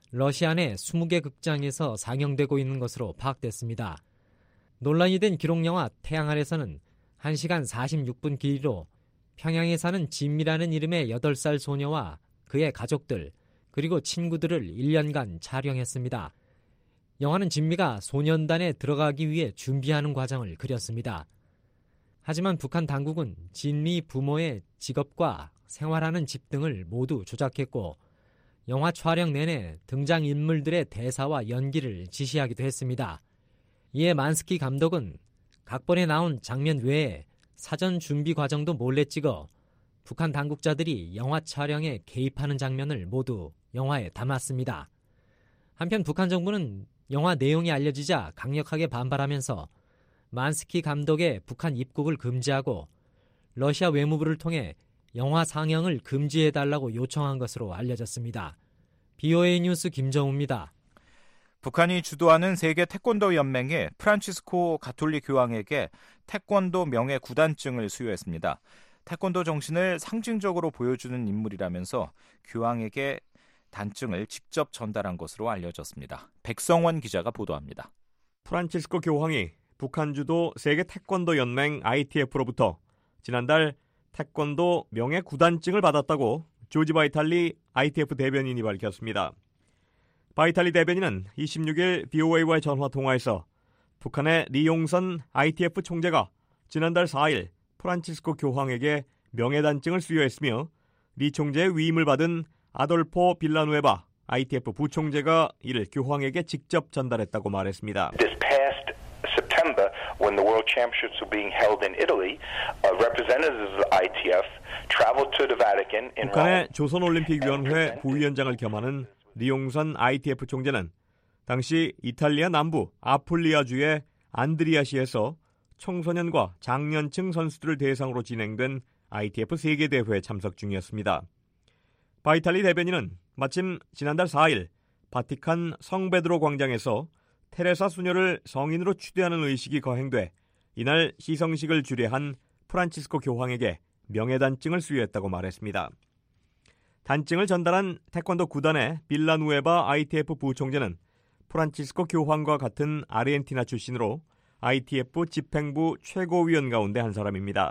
러시아 내 20개 극장에서 상영되고 있는 것으로 파악됐습니다. 논란이 된 기록영화 태양 아래서는 1시간 46분 길이로 평양에 사는 진미라는 이름의 8살 소녀와 그의 가족들 그리고 친구들을 1년간 촬영했습니다. 영화는 진미가 소년단에 들어가기 위해 준비하는 과정을 그렸습니다. 하지만 북한 당국은 진미 부모의 직업과 생활하는 집 등을 모두 조작했고 영화 촬영 내내 등장인물들의 대사와 연기를 지시하기도 했습니다. 이에 만스키 감독은 각본에 나온 장면 외에 사전 준비 과정도 몰래 찍어 북한 당국자들이 영화 촬영에 개입하는 장면을 모두 영화에 담았습니다. 한편 북한 정부는 영화 내용이 알려지자 강력하게 반발하면서 만스키 감독의 북한 입국을 금지하고 러시아 외무부를 통해 영화 상영을 금지해달라고 요청한 것으로 알려졌습니다. BOA 뉴스 김정우입니다. 북한이 주도하는 세계 태권도 연맹이 프란치스코 가톨릭 교황에게 태권도 명예 구단증을 수여했습니다. 태권도 정신을 상징적으로 보여주는 인물이라면서 교황에게 단증을 직접 전달한 것으로 알려졌습니다. 백성원 기자가 보도합니다. 프란치스코 교황이 북한 주도 세계 태권도 연맹 ITF로부터 지난달 태권도 명예 구단증을 받았다고 조지 바이탈리 ITF 대변인이 밝혔습니다. 바이탈리 대변인은 26일 BOA와의 전화통화에서 북한의 리용선 ITF 총재가 지난달 4일 프란치스코 교황에게 명예단증을 수여했으며 리 총재의 위임을 받은 아돌포 빌라누에바 ITF 부총재가 이를 교황에게 직접 전달했다고 말했습니다. When the World Championships were being held in Italy, representatives of the ITF traveled to the Vatican in 북한의 조선올림픽위원회 부위원장을 겸하는 리용선 ITF 총재는 당시 이탈리아 남부 아풀리아주의 안드리아시에서 청소년과 장년층 선수들을 대상으로 진행된 ITF 세계대회에 참석 중이었습니다. 바이탈리 대변인은 마침 지난달 4일 바티칸 성베드로 광장에서 테레사 수녀를 성인으로 추대하는 의식이 거행돼 이날 시성식을 주례한 프란치스코 교황에게 명예단증을 수여했다고 말했습니다. 단증을 전달한 태권도 구단의 빌라누에바 ITF 부총재는 프란치스코 교황과 같은 아르헨티나 출신으로 ITF 집행부 최고위원 가운데 한 사람입니다.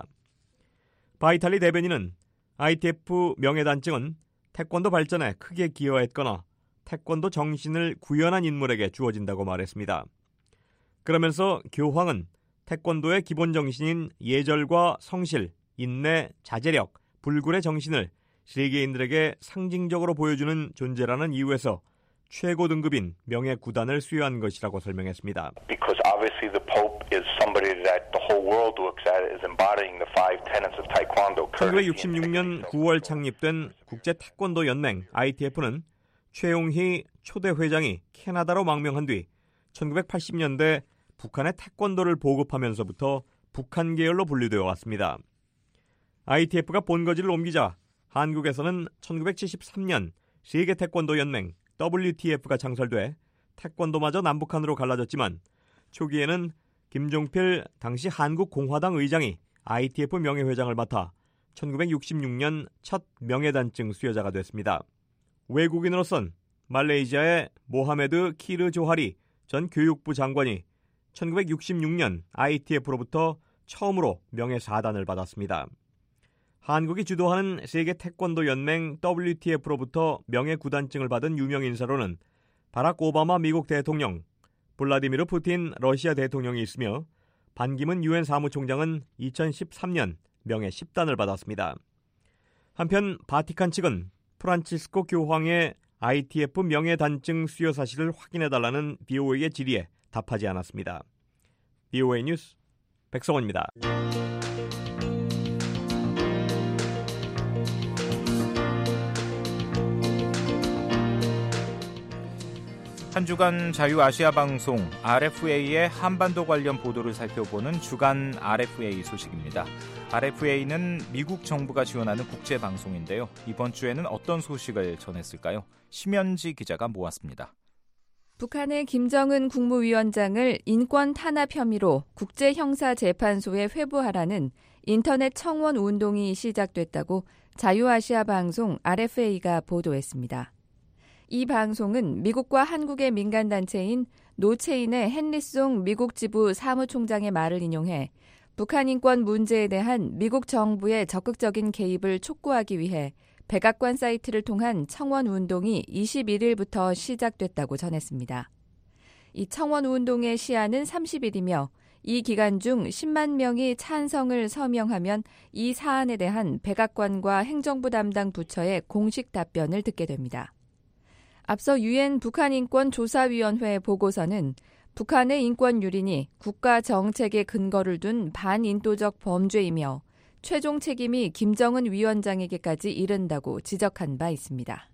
바이탈리 대변인은 ITF 명예단증은 태권도 발전에 크게 기여했거나 태권도 정신을 구현한 인물에게 주어진다고 말했습니다. 그러면서 교황은 태권도의 기본 정신인 예절과 성실, 인내, 자제력, 불굴의 정신을 세계인들에게 상징적으로 보여주는 존재라는 이유에서 최고 등급인 명예 구단을 수여한 것이라고 설명했습니다. Because obviously the Pope is somebody that the whole world looks at as embodying the five tenets of Taekwondo. 1966년 9월 창립된 국제 태권도 연맹 ITF는 최용희 초대 회장이 캐나다로 망명한 뒤 1980년대 북한의 태권도를 보급하면서부터 북한 계열로 분류되어 왔습니다. ITF가 본거지를 옮기자 한국에서는 1973년 세계 태권도 연맹 WTF가 창설돼 태권도마저 남북한으로 갈라졌지만 초기에는 김종필 당시 한국공화당 의장이 ITF 명예회장을 맡아 1966년 첫 명예단증 수여자가 됐습니다. 외국인으로선 말레이시아의 모하메드 키르 조하리 전 교육부 장관이 1966년 ITF로부터 처음으로 명예사단을 받았습니다. 한국이 주도하는 세계 태권도 연맹 WTF로부터 명예구단증을 받은 유명 인사로는 바락 오바마 미국 대통령, 블라디미르 푸틴 러시아 대통령이 있으며 반기문 유엔 사무총장은 2013년 명예 10단을 받았습니다. 한편 바티칸 측은 프란치스코 교황의 ITF 명예단증 수여 사실을 확인해달라는 BOA의 질의에 답하지 않았습니다. BOA 뉴스 백성원입니다. 한 주간 자유아시아 방송 RFA의 한반도 관련 보도를 살펴보는 주간 RFA 소식입니다. RFA는 미국 정부가 지원하는 국제 방송인데요. 이번 주에는 어떤 소식을 전했을까요? 심연지 기자가 모았습니다. 북한의 김정은 국무위원장을 인권 탄압 혐의로 국제형사재판소에 회부하라는 인터넷 청원 운동이 시작됐다고 자유아시아 방송 RFA가 보도했습니다. 이 방송은 미국과 한국의 민간단체인 노체인의 헨리송 미국 지부 사무총장의 말을 인용해 북한 인권 문제에 대한 미국 정부의 적극적인 개입을 촉구하기 위해 백악관 사이트를 통한 청원 운동이 21일부터 시작됐다고 전했습니다. 이 청원 운동의 시한은 30일이며 이 기간 중 10만 명이 찬성을 서명하면 이 사안에 대한 백악관과 행정부 담당 부처의 공식 답변을 듣게 됩니다. 앞서 유엔 북한인권조사위원회 보고서는 북한의 인권 유린이 국가 정책에 근거를 둔 반인도적 범죄이며 최종 책임이 김정은 위원장에게까지 이른다고 지적한 바 있습니다.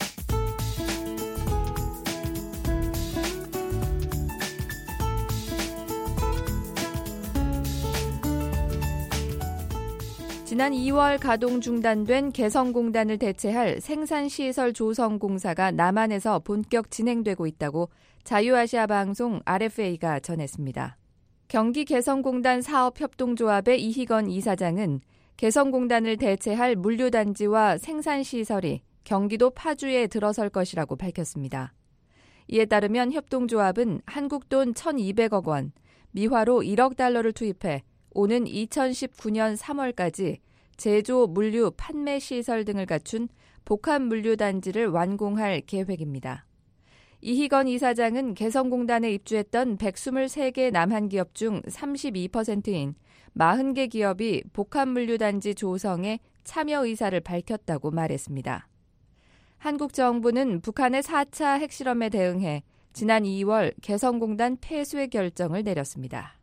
지난 2월 가동 중단된 개성공단을 대체할 생산시설 조성공사가 남한에서 본격 진행되고 있다고 자유아시아 방송 RFA가 전했습니다. 경기 개성공단 사업협동조합의 이희건 이사장은 개성공단을 대체할 물류단지와 생산시설이 경기도 파주에 들어설 것이라고 밝혔습니다. 이에 따르면 협동조합은 한국 돈 1,200억 원, 미화로 1억 달러를 투입해 오는 2019년 3월까지 제조, 물류, 판매 시설 등을 갖춘 복합 물류단지를 완공할 계획입니다. 이희건 이사장은 개성공단에 입주했던 123개 남한 기업 중 32%인 40개 기업이 복합 물류단지 조성에 참여 의사를 밝혔다고 말했습니다. 한국 정부는 북한의 4차 핵실험에 대응해 지난 2월 개성공단 폐쇄 결정을 내렸습니다.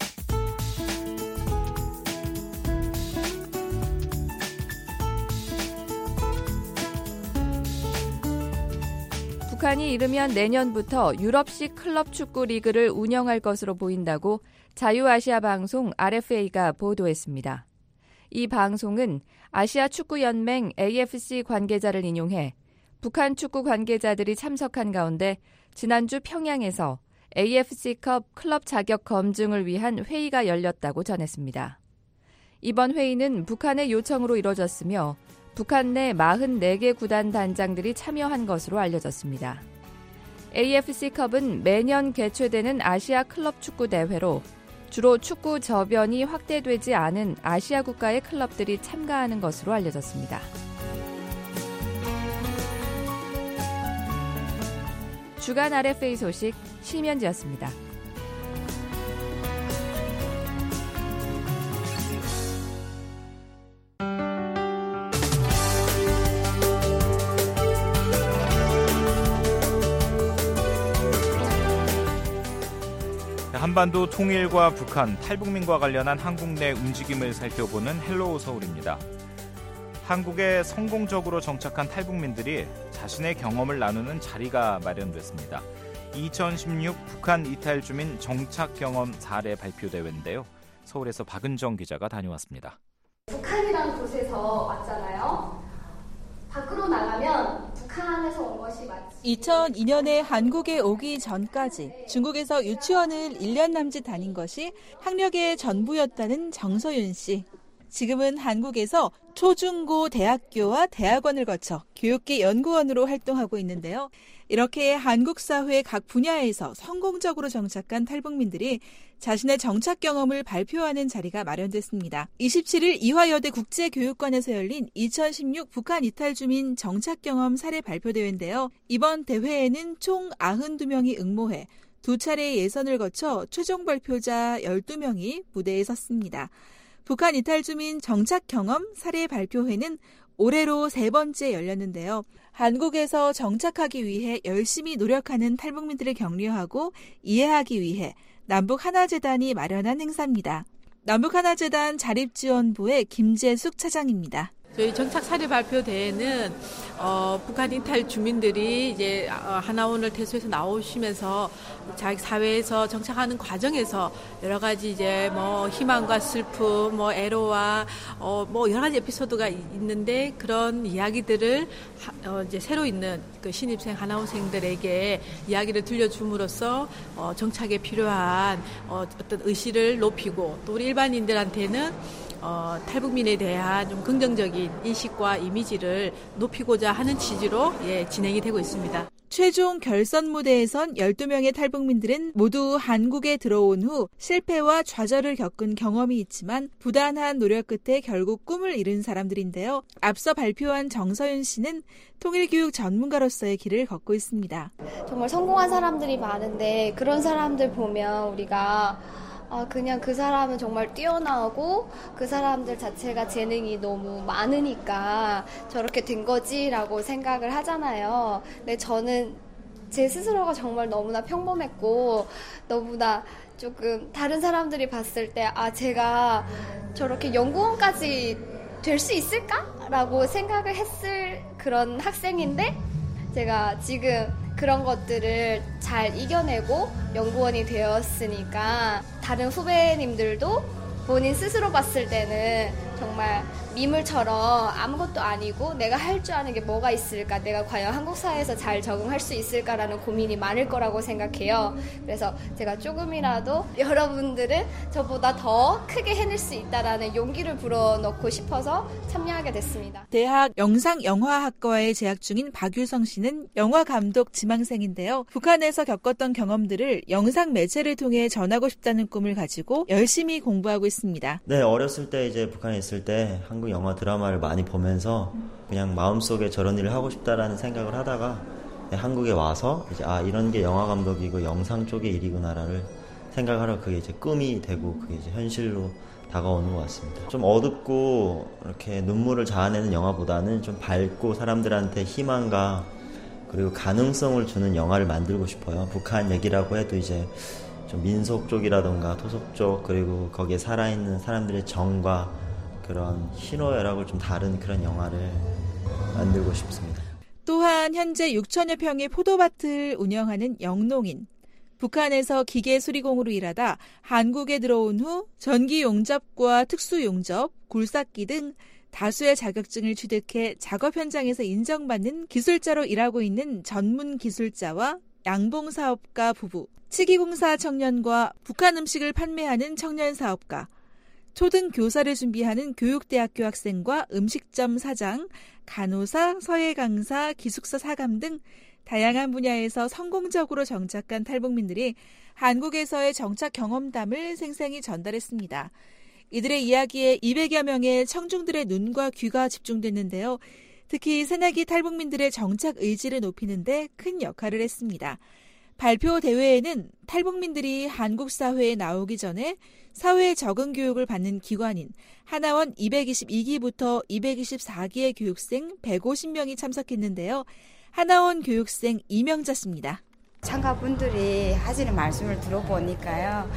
북한이 이르면 내년부터 유럽식 클럽 축구 리그를 운영할 것으로 보인다고 자유아시아 방송 RFA가 보도했습니다. 이 방송은 아시아 축구연맹 AFC 관계자를 인용해 북한 축구 관계자들이 참석한 가운데 지난주 평양에서 AFC컵 클럽 자격 검증을 위한 회의가 열렸다고 전했습니다. 이번 회의는 북한의 요청으로 이뤄졌으며 북한 내 44개 구단 단장들이 참여한 것으로 알려졌습니다. AFC컵은 매년 개최되는 아시아 클럽 축구 대회로 주로 축구 저변이 확대되지 않은 아시아 국가의 클럽들이 참가하는 것으로 알려졌습니다. 주간 RFA 소식 심현지였습니다. 한반도 통일과 북한, 탈북민과 관련한 한국 내 움직임을 살펴보는 헬로우 서울입니다. 한국에 성공적으로 정착한 탈북민들이 자신의 경험을 나누는 자리가 마련됐습니다. 2016 북한 이탈 주민 정착 경험 사례 발표대회인데요. 서울에서 박은정 기자가 다녀왔습니다. 북한이라는 곳에서 왔잖아요. 밖으로 나가면 북한에서 온 것이 맞지. 2002년에 한국에 오기 전까지 중국에서 유치원을 1년 남짓 다닌 것이 학력의 전부였다는 정서윤 씨. 지금은 한국에서 초중고 대학교와 대학원을 거쳐 교육계 연구원으로 활동하고 있는데요. 이렇게 한국 사회 각 분야에서 성공적으로 정착한 탈북민들이 자신의 정착 경험을 발표하는 자리가 마련됐습니다. 27일 이화여대 국제교육관에서 열린 2016 북한 이탈 주민 정착 경험 사례 발표대회인데요. 이번 대회에는 총 92명이 응모해 두 차례의 예선을 거쳐 최종 발표자 12명이 무대에 섰습니다. 북한 이탈 주민 정착 경험 사례 발표회는 올해로 3번째 열렸는데요. 한국에서 정착하기 위해 열심히 노력하는 탈북민들을 격려하고 이해하기 위해 남북하나재단이 마련한 행사입니다. 남북하나재단 자립지원부의 김재숙 차장입니다. 저희 정착 사례 발표 대회는 북한 이탈 주민들이 이제 하나원을 퇴소해서 나오시면서 자기 사회에서 정착하는 과정에서 여러 가지 이제 뭐 희망과 슬픔, 뭐 애로와 뭐 여러 가지 에피소드가 있는데 그런 이야기들을 이제 새로 있는 그 신입생 하나원생들에게 이야기를 들려줌으로써 정착에 필요한 어떤 의식을 높이고 또 우리 일반인들한테는 탈북민에 대한 좀 긍정적인 인식과 이미지를 높이고자 하는 취지로 진행이 되고 있습니다. 최종 결선 무대에선 12명의 탈북민들은 모두 한국에 들어온 후 실패와 좌절을 겪은 경험이 있지만 부단한 노력 끝에 결국 꿈을 이룬 사람들인데요. 앞서 발표한 정서윤 씨는 통일교육 전문가로서의 길을 걷고 있습니다. 정말 성공한 사람들이 많은데 그런 사람들 보면 우리가 그냥 그 사람은 정말 뛰어나고 그 사람들 자체가 재능이 너무 많으니까 저렇게 된 거지라고 생각을 하잖아요. 근데 저는 제 스스로가 정말 너무나 평범했고 너무나 조금 다른 사람들이 봤을 때 제가 저렇게 연구원까지 될 수 있을까라고 생각을 했을 그런 학생인데 제가 지금 그런 것들을 잘 이겨내고 연구원이 되었으니까 다른 후배님들도 본인 스스로 봤을 때는 정말 미물처럼 아무것도 아니고 내가 할 줄 아는 게 뭐가 있을까, 내가 과연 한국 사회에서 잘 적응할 수 있을까라는 고민이 많을 거라고 생각해요. 그래서 제가 조금이라도 여러분들은 저보다 더 크게 해낼 수 있다라는 용기를 불어넣고 싶어서 참여하게 됐습니다. 대학 영상영화학과에 재학 중인 박유성 씨는 영화감독 지망생인데요. 북한에서 겪었던 경험들을 영상 매체를 통해 전하고 싶다는 꿈을 가지고 열심히 공부하고 있습니다. 네, 어렸을 때 이제 북한에 있을 때 한국 영화 드라마를 많이 보면서 그냥 마음속에 저런 일을 하고 싶다라는 생각을 하다가 한국에 와서 이제 이런 게 영화 감독이고 영상 쪽의 일이구나를 생각하러 그게 이제 꿈이 되고 그게 이제 현실로 다가오는 것 같습니다. 좀 어둡고 이렇게 눈물을 자아내는 영화보다는 좀 밝고 사람들한테 희망과 그리고 가능성을 주는 영화를 만들고 싶어요. 북한 얘기라고 해도 이제 좀 민속 쪽이라던가 토속 쪽 그리고 거기에 살아있는 사람들의 정과 그런 희노애락을 좀 다른 그런 영화를 만들고 싶습니다. 또한 현재 6천여 평의 포도밭을 운영하는 영농인. 북한에서 기계 수리공으로 일하다 한국에 들어온 후 전기 용접과 특수 용접, 굴삭기 등 다수의 자격증을 취득해 작업 현장에서 인정받는 기술자로 일하고 있는 전문 기술자와 양봉사업가 부부, 치기공사 청년과 북한 음식을 판매하는 청년 사업가, 초등교사를 준비하는 교육대학교 학생과 음식점 사장, 간호사, 서예 강사, 기숙사 사감 등 다양한 분야에서 성공적으로 정착한 탈북민들이 한국에서의 정착 경험담을 생생히 전달했습니다. 이들의 이야기에 200여 명의 청중들의 눈과 귀가 집중됐는데요. 특히 새내기 탈북민들의 정착 의지를 높이는 데 큰 역할을 했습니다. 발표 대회에는 탈북민들이 한국 사회에 나오기 전에 사회 적응 교육을 받는 기관인 하나원 222기부터 224기의 교육생 150명이 참석했는데요. 하나원 교육생 이명자 씨입니다. 참가분들이 하시는 말씀을 들어보니까요.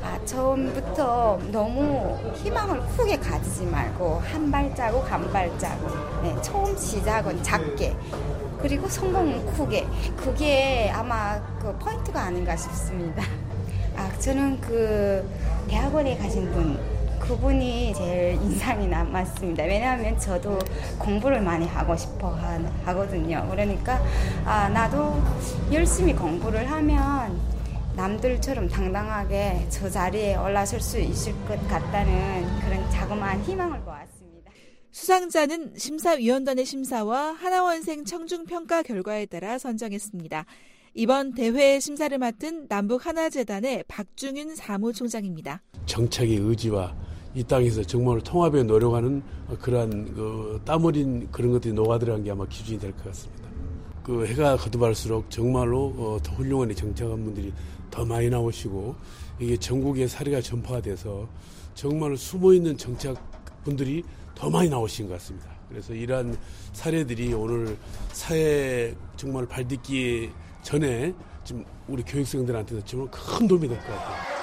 처음부터 너무 희망을 크게 가지지 말고 한 발자국 한 발자국, 처음 시작은 작게 그리고 성공은 크게, 그게 아마 그 포인트가 아닌가 싶습니다. 저는 그 대학원에 가신 그분이 제일 인상이 남았습니다. 왜냐하면 저도 공부를 많이 하고 싶어 하거든요. 그러니까 나도 열심히 공부를 하면 남들처럼 당당하게 저 자리에 올라설 수 있을 것 같다는 그런 자그마한 희망을 보았습니다. 수상자는 심사위원단의 심사와 하나원생 청중평가 결과에 따라 선정했습니다. 이번 대회 심사를 맡은 남북하나재단의 박중윤 사무총장입니다. 정착의 의지와 이 땅에서 정말 통합에 노력하는 그러한 땀 어린 그런 것들이 녹아들어간 게 아마 기준이 될 것 같습니다. 그 해가 거듭할수록 정말로 더 훌륭한 정착한 분들이 더 많이 나오시고 이게 전국의 사례가 전파가 돼서 정말 숨어있는 정착분들이 더 많이 나오신 것 같습니다. 그래서 이러한 사례들이 오늘 사회 정말 발딛기 전에 지금 우리 교육생들한테도 정말 큰 도움이 될 것 같아요.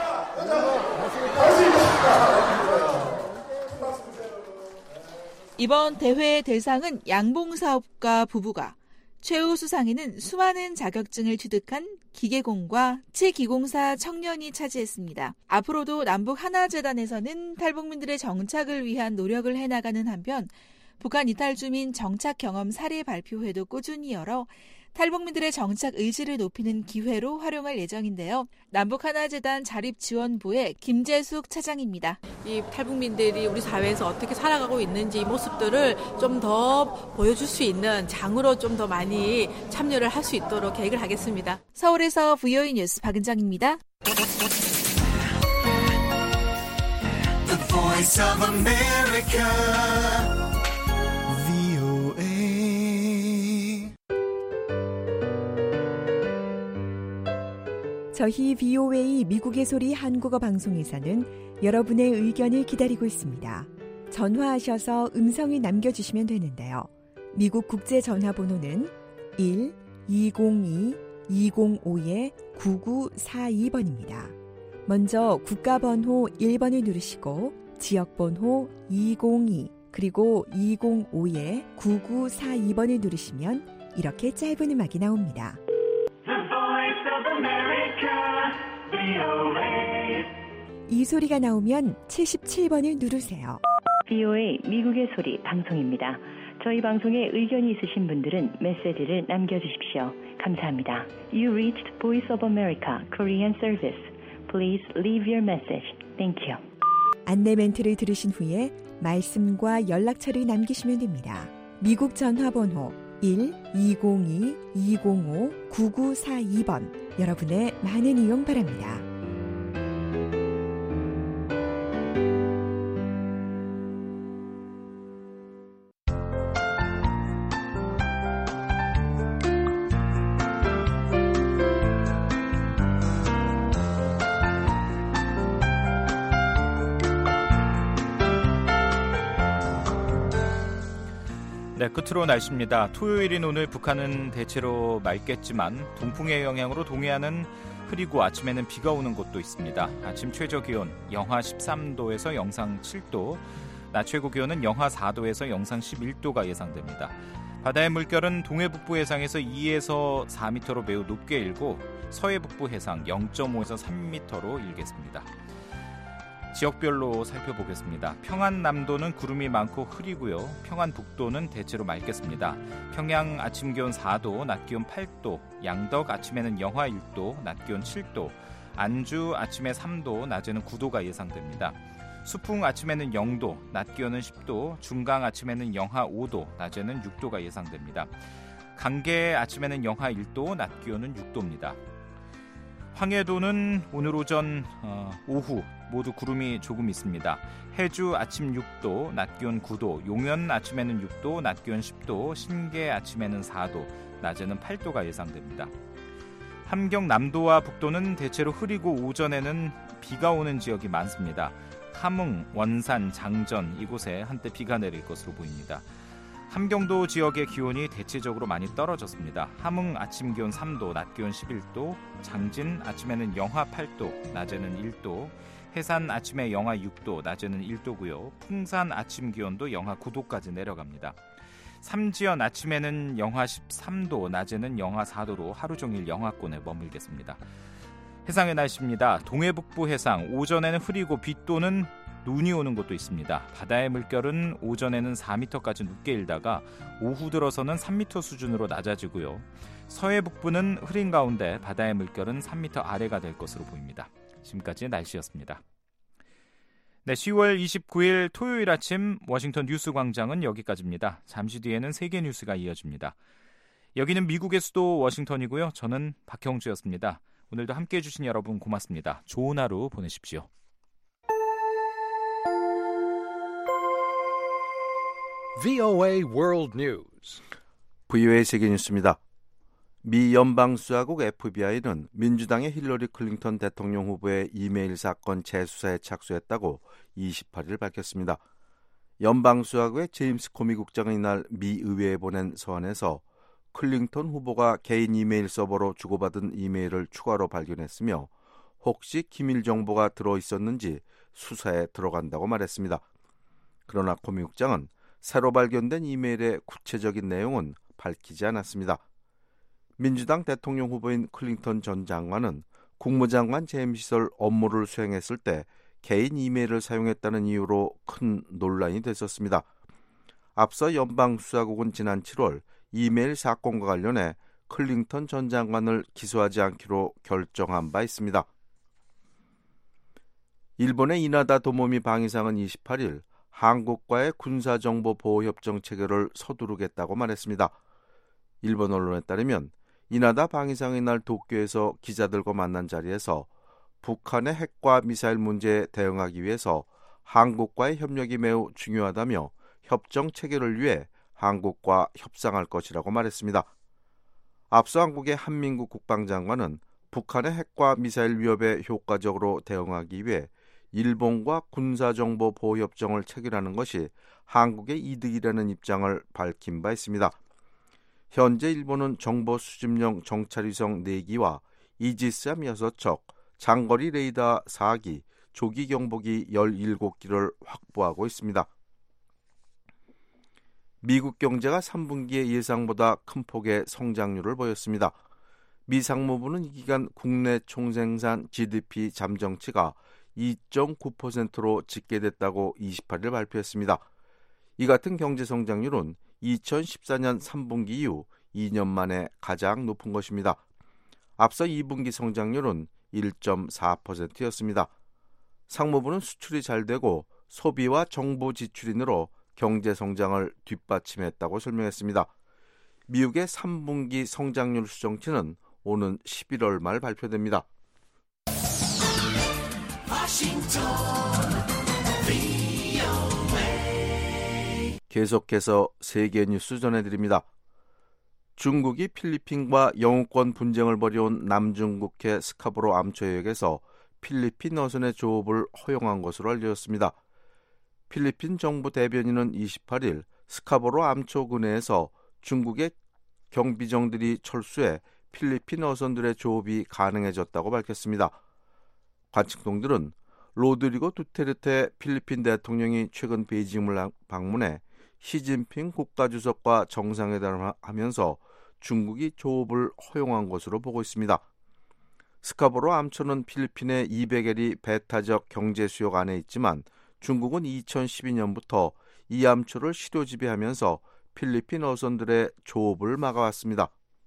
이번 대회의 대상은 양봉사업가 부부가, 최우 수상에는 수많은 자격증을 취득한 기계공과 치기공사 청년이 차지했습니다. 앞으로도 남북하나재단에서는 탈북민들의 정착을 위한 노력을 해나가는 한편 북한 이탈 주민 정착 경험 사례 발표회도 꾸준히 열어 탈북민들의 정착 의지를 높이는 기회로 활용할 예정인데요. 남북하나재단 자립지원부의 김재숙 차장입니다. 이 탈북민들이 우리 사회에서 어떻게 살아가고 있는지 이 모습들을 좀 더 보여줄 수 있는 장으로 좀 더 많이 참여를 할 수 있도록 계획을 하겠습니다. 서울에서 VOA 뉴스 박은정입니다. The Voice of America, VOA. 저희 VOA 미국의 소리 한국어 방송에서는 여러분의 의견을 기다리고 있습니다. 전화하셔서 음성을 남겨주시면 되는데요. 미국 국제 전화번호는 1-202-205-9942번입니다. 먼저 국가번호 1번을 누르시고 지역번호 202 그리고 205-9942번을 누르시면 이렇게 짧은 음악이 나옵니다. 이 소리가 나오면 77번을 누르세요. VOA 미국의 소리 방송입니다. 저희 방송에 의견이 있으신 분들은 메시지를 남겨주십시오. 감사합니다. You reached Voice of America Korean Service. Please leave your message. Thank you. 안내 멘트를 들으신 후에 말씀과 연락처를 남기시면 됩니다. 미국 전화번호 1-202-205-9942번 여러분의 많은 이용 바랍니다. 네, 끝으로 날씨입니다. 토요일인 오늘 북한은 대체로 맑겠지만 동풍의 영향으로 동해안은 흐리고 아침에는 비가 오는 곳도 있습니다. 아침 최저 기온 영하 13도에서 영상 7도, 낮 최고 기온은 영하 4도에서 영상 11도가 예상됩니다. 바다의 물결은 동해 북부 해상에서 2에서 4m로 매우 높게 일고 서해 북부 해상 0.5에서 3m로 일겠습니다. 지역별로 살펴보겠습니다. 평안남도는 구름이 많고 흐리고요. 평안북도는 대체로 맑겠습니다. 평양 아침 기온 4도, 낮 기온 8도, 양덕 아침에는 영하 1도, 낮 기온 7도, 안주 아침에 3도, 낮에는 9도가 예상됩니다. 수풍 아침에는 0도, 낮 기온은 10도, 중강 아침에는 영하 5도, 낮에는 6도가 예상됩니다. 강계 아침에는 영하 1도, 낮 기온은 6도입니다. 황해도는 오늘 오전, 오후 모두 구름이 조금 있습니다. 해주 아침 6도, 낮 기온 9도, 용연 아침에는 6도, 낮 기온 10도, 신계 아침에는 4도, 낮에는 8도가 예상됩니다. 함경 남도와 북도는 대체로 흐리고 오전에는 비가 오는 지역이 많습니다. 함흥, 원산, 장전 이곳에 한때 비가 내릴 것으로 보입니다. 함경도 지역의 기온이 대체적으로 많이 떨어졌습니다. 함흥 아침 기온 3도, 낮 기온 11도, 장진 아침에는 영하 8도, 낮에는 1도, 해산 아침에 영하 6도, 낮에는 1도고요. 풍산 아침 기온도 영하 9도까지 내려갑니다. 삼지연 아침에는 영하 13도, 낮에는 영하 4도로 하루 종일 영하권에 머물겠습니다. 해상의 날씨입니다. 동해북부 해상 오전에는 흐리고 비 또는 눈이 오는 곳도 있습니다. 바다의 물결은 오전에는 4m까지 높게 일다가 오후 들어서는 3m 수준으로 낮아지고요. 서해 북부는 흐린 가운데 바다의 물결은 3m 아래가 될 것으로 보입니다. 지금까지 날씨였습니다. 네, 10월 29일 토요일 아침 워싱턴 뉴스 광장은 여기까지입니다. 잠시 뒤에는 세계 뉴스가 이어집니다. 여기는 미국의 수도 워싱턴이고요. 저는 박형주였습니다. 오늘도 함께해 주신 여러분 고맙습니다. 좋은 하루 보내십시오. VOA World News. VOA 세계 뉴스입니다. 미 연방수사국 FBI는 민주당의 힐러리 클린턴 대통령 후보의 이메일 사건 재수사에 착수했다고 28일 밝혔습니다. 연방수사국의 제임스 코미 국장은 이날 미 의회에 보낸 서한에서 클린턴 후보가 개인 이메일 서버로 주고받은 이메일을 추가로 발견했으며 혹시 기밀 정보가 들어있었는지 수사에 들어간다고 말했습니다. 그러나 코미 국장은 새로 발견된 이메일의 구체적인 내용은 밝히지 않았습니다. 민주당 대통령 후보인 클린턴 전 장관은 국무장관 재임 시절 업무를 수행했을 때 개인 이메일을 사용했다는 이유로 큰 논란이 됐었습니다. 앞서 연방수사국은 지난 7월 이메일 사건과 관련해 클링턴 전 장관을 기소하지 않기로 결정한 바 있습니다. 일본의 이나다 도모미 방위상은 28일 한국과의 군사정보 보호협정 체결을 서두르겠다고 말했습니다. 일본 언론에 따르면 이나다 방위상이 날 도쿄에서 기자들과 만난 자리에서 북한의 핵과 미사일 문제에 대응하기 위해서 한국과의 협력이 매우 중요하다며 협정 체결을 위해 한국과 협상할 것이라고 말했습니다. 앞서 한국의 한민국 국방장관은 북한의 핵과 미사일 위협에 효과적으로 대응하기 위해 일본과 군사정보 보호협정을 체결하는 것이 한국의 이득이라는 입장을 밝힌 바 있습니다. 현재 일본은 정보 수집용 정찰위성 4기와 이지스함 6척, 장거리 레이더 4기, 조기 경보기 17기를 확보하고 있습니다. 미국 경제가 3분기에 예상보다 큰 폭의 성장률을 보였습니다. 미 상무부는 이 기간 국내 총생산 GDP 잠정치가 2.9%로 집계됐다고 28일 발표했습니다. 이 같은 경제 성장률은 2014년 3분기 이후 2년 만에 가장 높은 것입니다. 앞서 2분기 성장률은 1.4%였습니다. 상무부는 수출이 잘 되고 소비와 정부 지출이 늘어 경제 성장을 뒷받침했다고 설명했습니다. 미국의 3분기 성장률 수정치는 오는 11월 말 발표됩니다. 계속해서 세계 뉴스 전해드립니다. 중국이 필리핀과 영유권 분쟁을 벌여온 남중국해 스카보로 암초해역에서 필리핀 어선의 조업을 허용한 것으로 알려졌습니다. 필리핀 정부 대변인은 28일 스카보로 암초 근해에서 중국의 경비정들이 철수해 필리핀 어선들의 조업이 가능해졌다고 밝혔습니다. 관측동들은 로드리고 두테르테 필리핀 대통령이 최근 베이징을 방문해 시진핑 국가주석과 정상회담을 하면서 중국이 조업을 허용한 것으로 보고 있습니다. 스카보로 암초는 필리핀의 200엘이 배타적 경제 수역 안에 있지만 중국은 2012년부터 이 암초를 실효 지배하면서 필리핀 어선들의 조업을 막아왔습니다.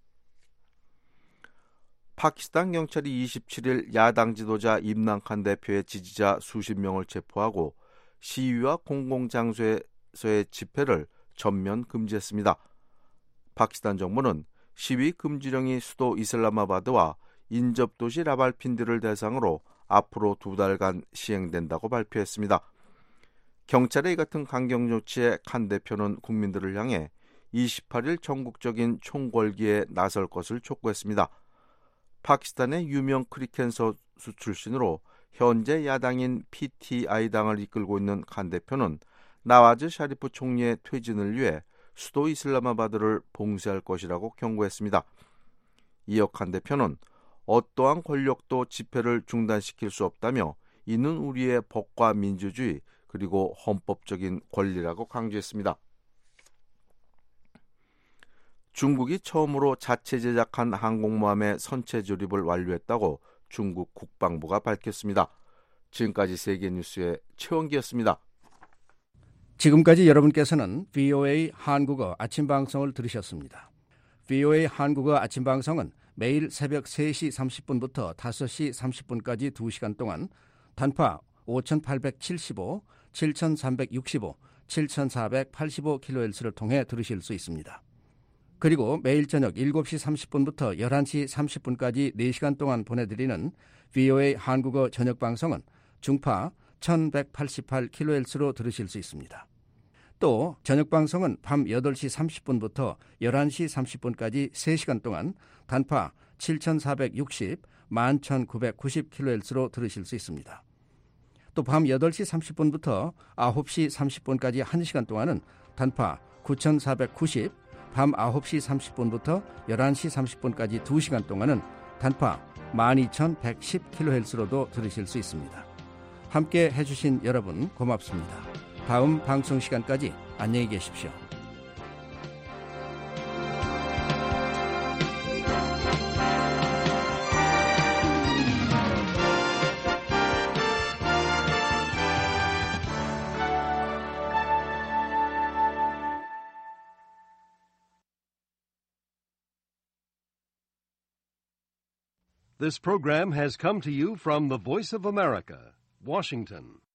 파키스탄 경찰이 27일 야당 지도자 임란칸 대표의 지지자 수십 명을 체포하고 시위와 공공장소에서의 집회를 전면 금지했습니다. 파키스탄 정부는 시위 금지령이 수도 이슬라마바드와 인접도시 라발핀디를 대상으로 앞으로 2달간 시행된다고 발표했습니다. 경찰의 이 같은 강경 조치에 칸 대표는 국민들을 향해 28일 전국적인 총궐기에 나설 것을 촉구했습니다. 파키스탄의 유명 크리켓 선수 출신으로 현재 야당인 PTI당을 이끌고 있는 칸 대표는 나와즈 샤리프 총리의 퇴진을 위해 수도 이슬라마바드를 봉쇄할 것이라고 경고했습니다. 이어 칸 대표는 어떠한 권력도 집회를 중단시킬 수 없다며 이는 우리의 법과 민주주의 그리고 헌법적인 권리라고 강조했습니다. 중국이 처음으로 자체 제작한 항공모함의 선체 조립을 완료했다고 중국 국방부가 밝혔습니다. 지금까지 세계뉴스의 최원기였습니다. 지금까지 여러분께서는 VOA 한국어 아침 방송을 들으셨습니다. VOA 한국어 아침 방송은 매일 새벽 3시 30분부터 5시 30분까지 2시간 동안 단파 5875, 7365, 7485kHz를 통해 들으실 수 있습니다. 그리고 매일 저녁 7시 30분부터 11시 30분까지 4시간 동안 보내드리는 VOA 한국어 저녁 방송은 중파 1188kHz로 들으실 수 있습니다. 또 저녁 방송은 밤 8시 30분부터 11시 30분까지 3시간 동안 단파 7460, 11990kHz로 들으실 수 있습니다. 또 밤 8시 30분부터 9시 30분까지 1시간 동안은 단파 9490, 밤 9시 30분부터 11시 30분까지 2시간 동안은 단파 12110kHz로도 들으실 수 있습니다. 함께 해주신 여러분 고맙습니다. 다음 방송 시간까지 안녕히 계십시오. This program has come to you from the Voice of America, Washington.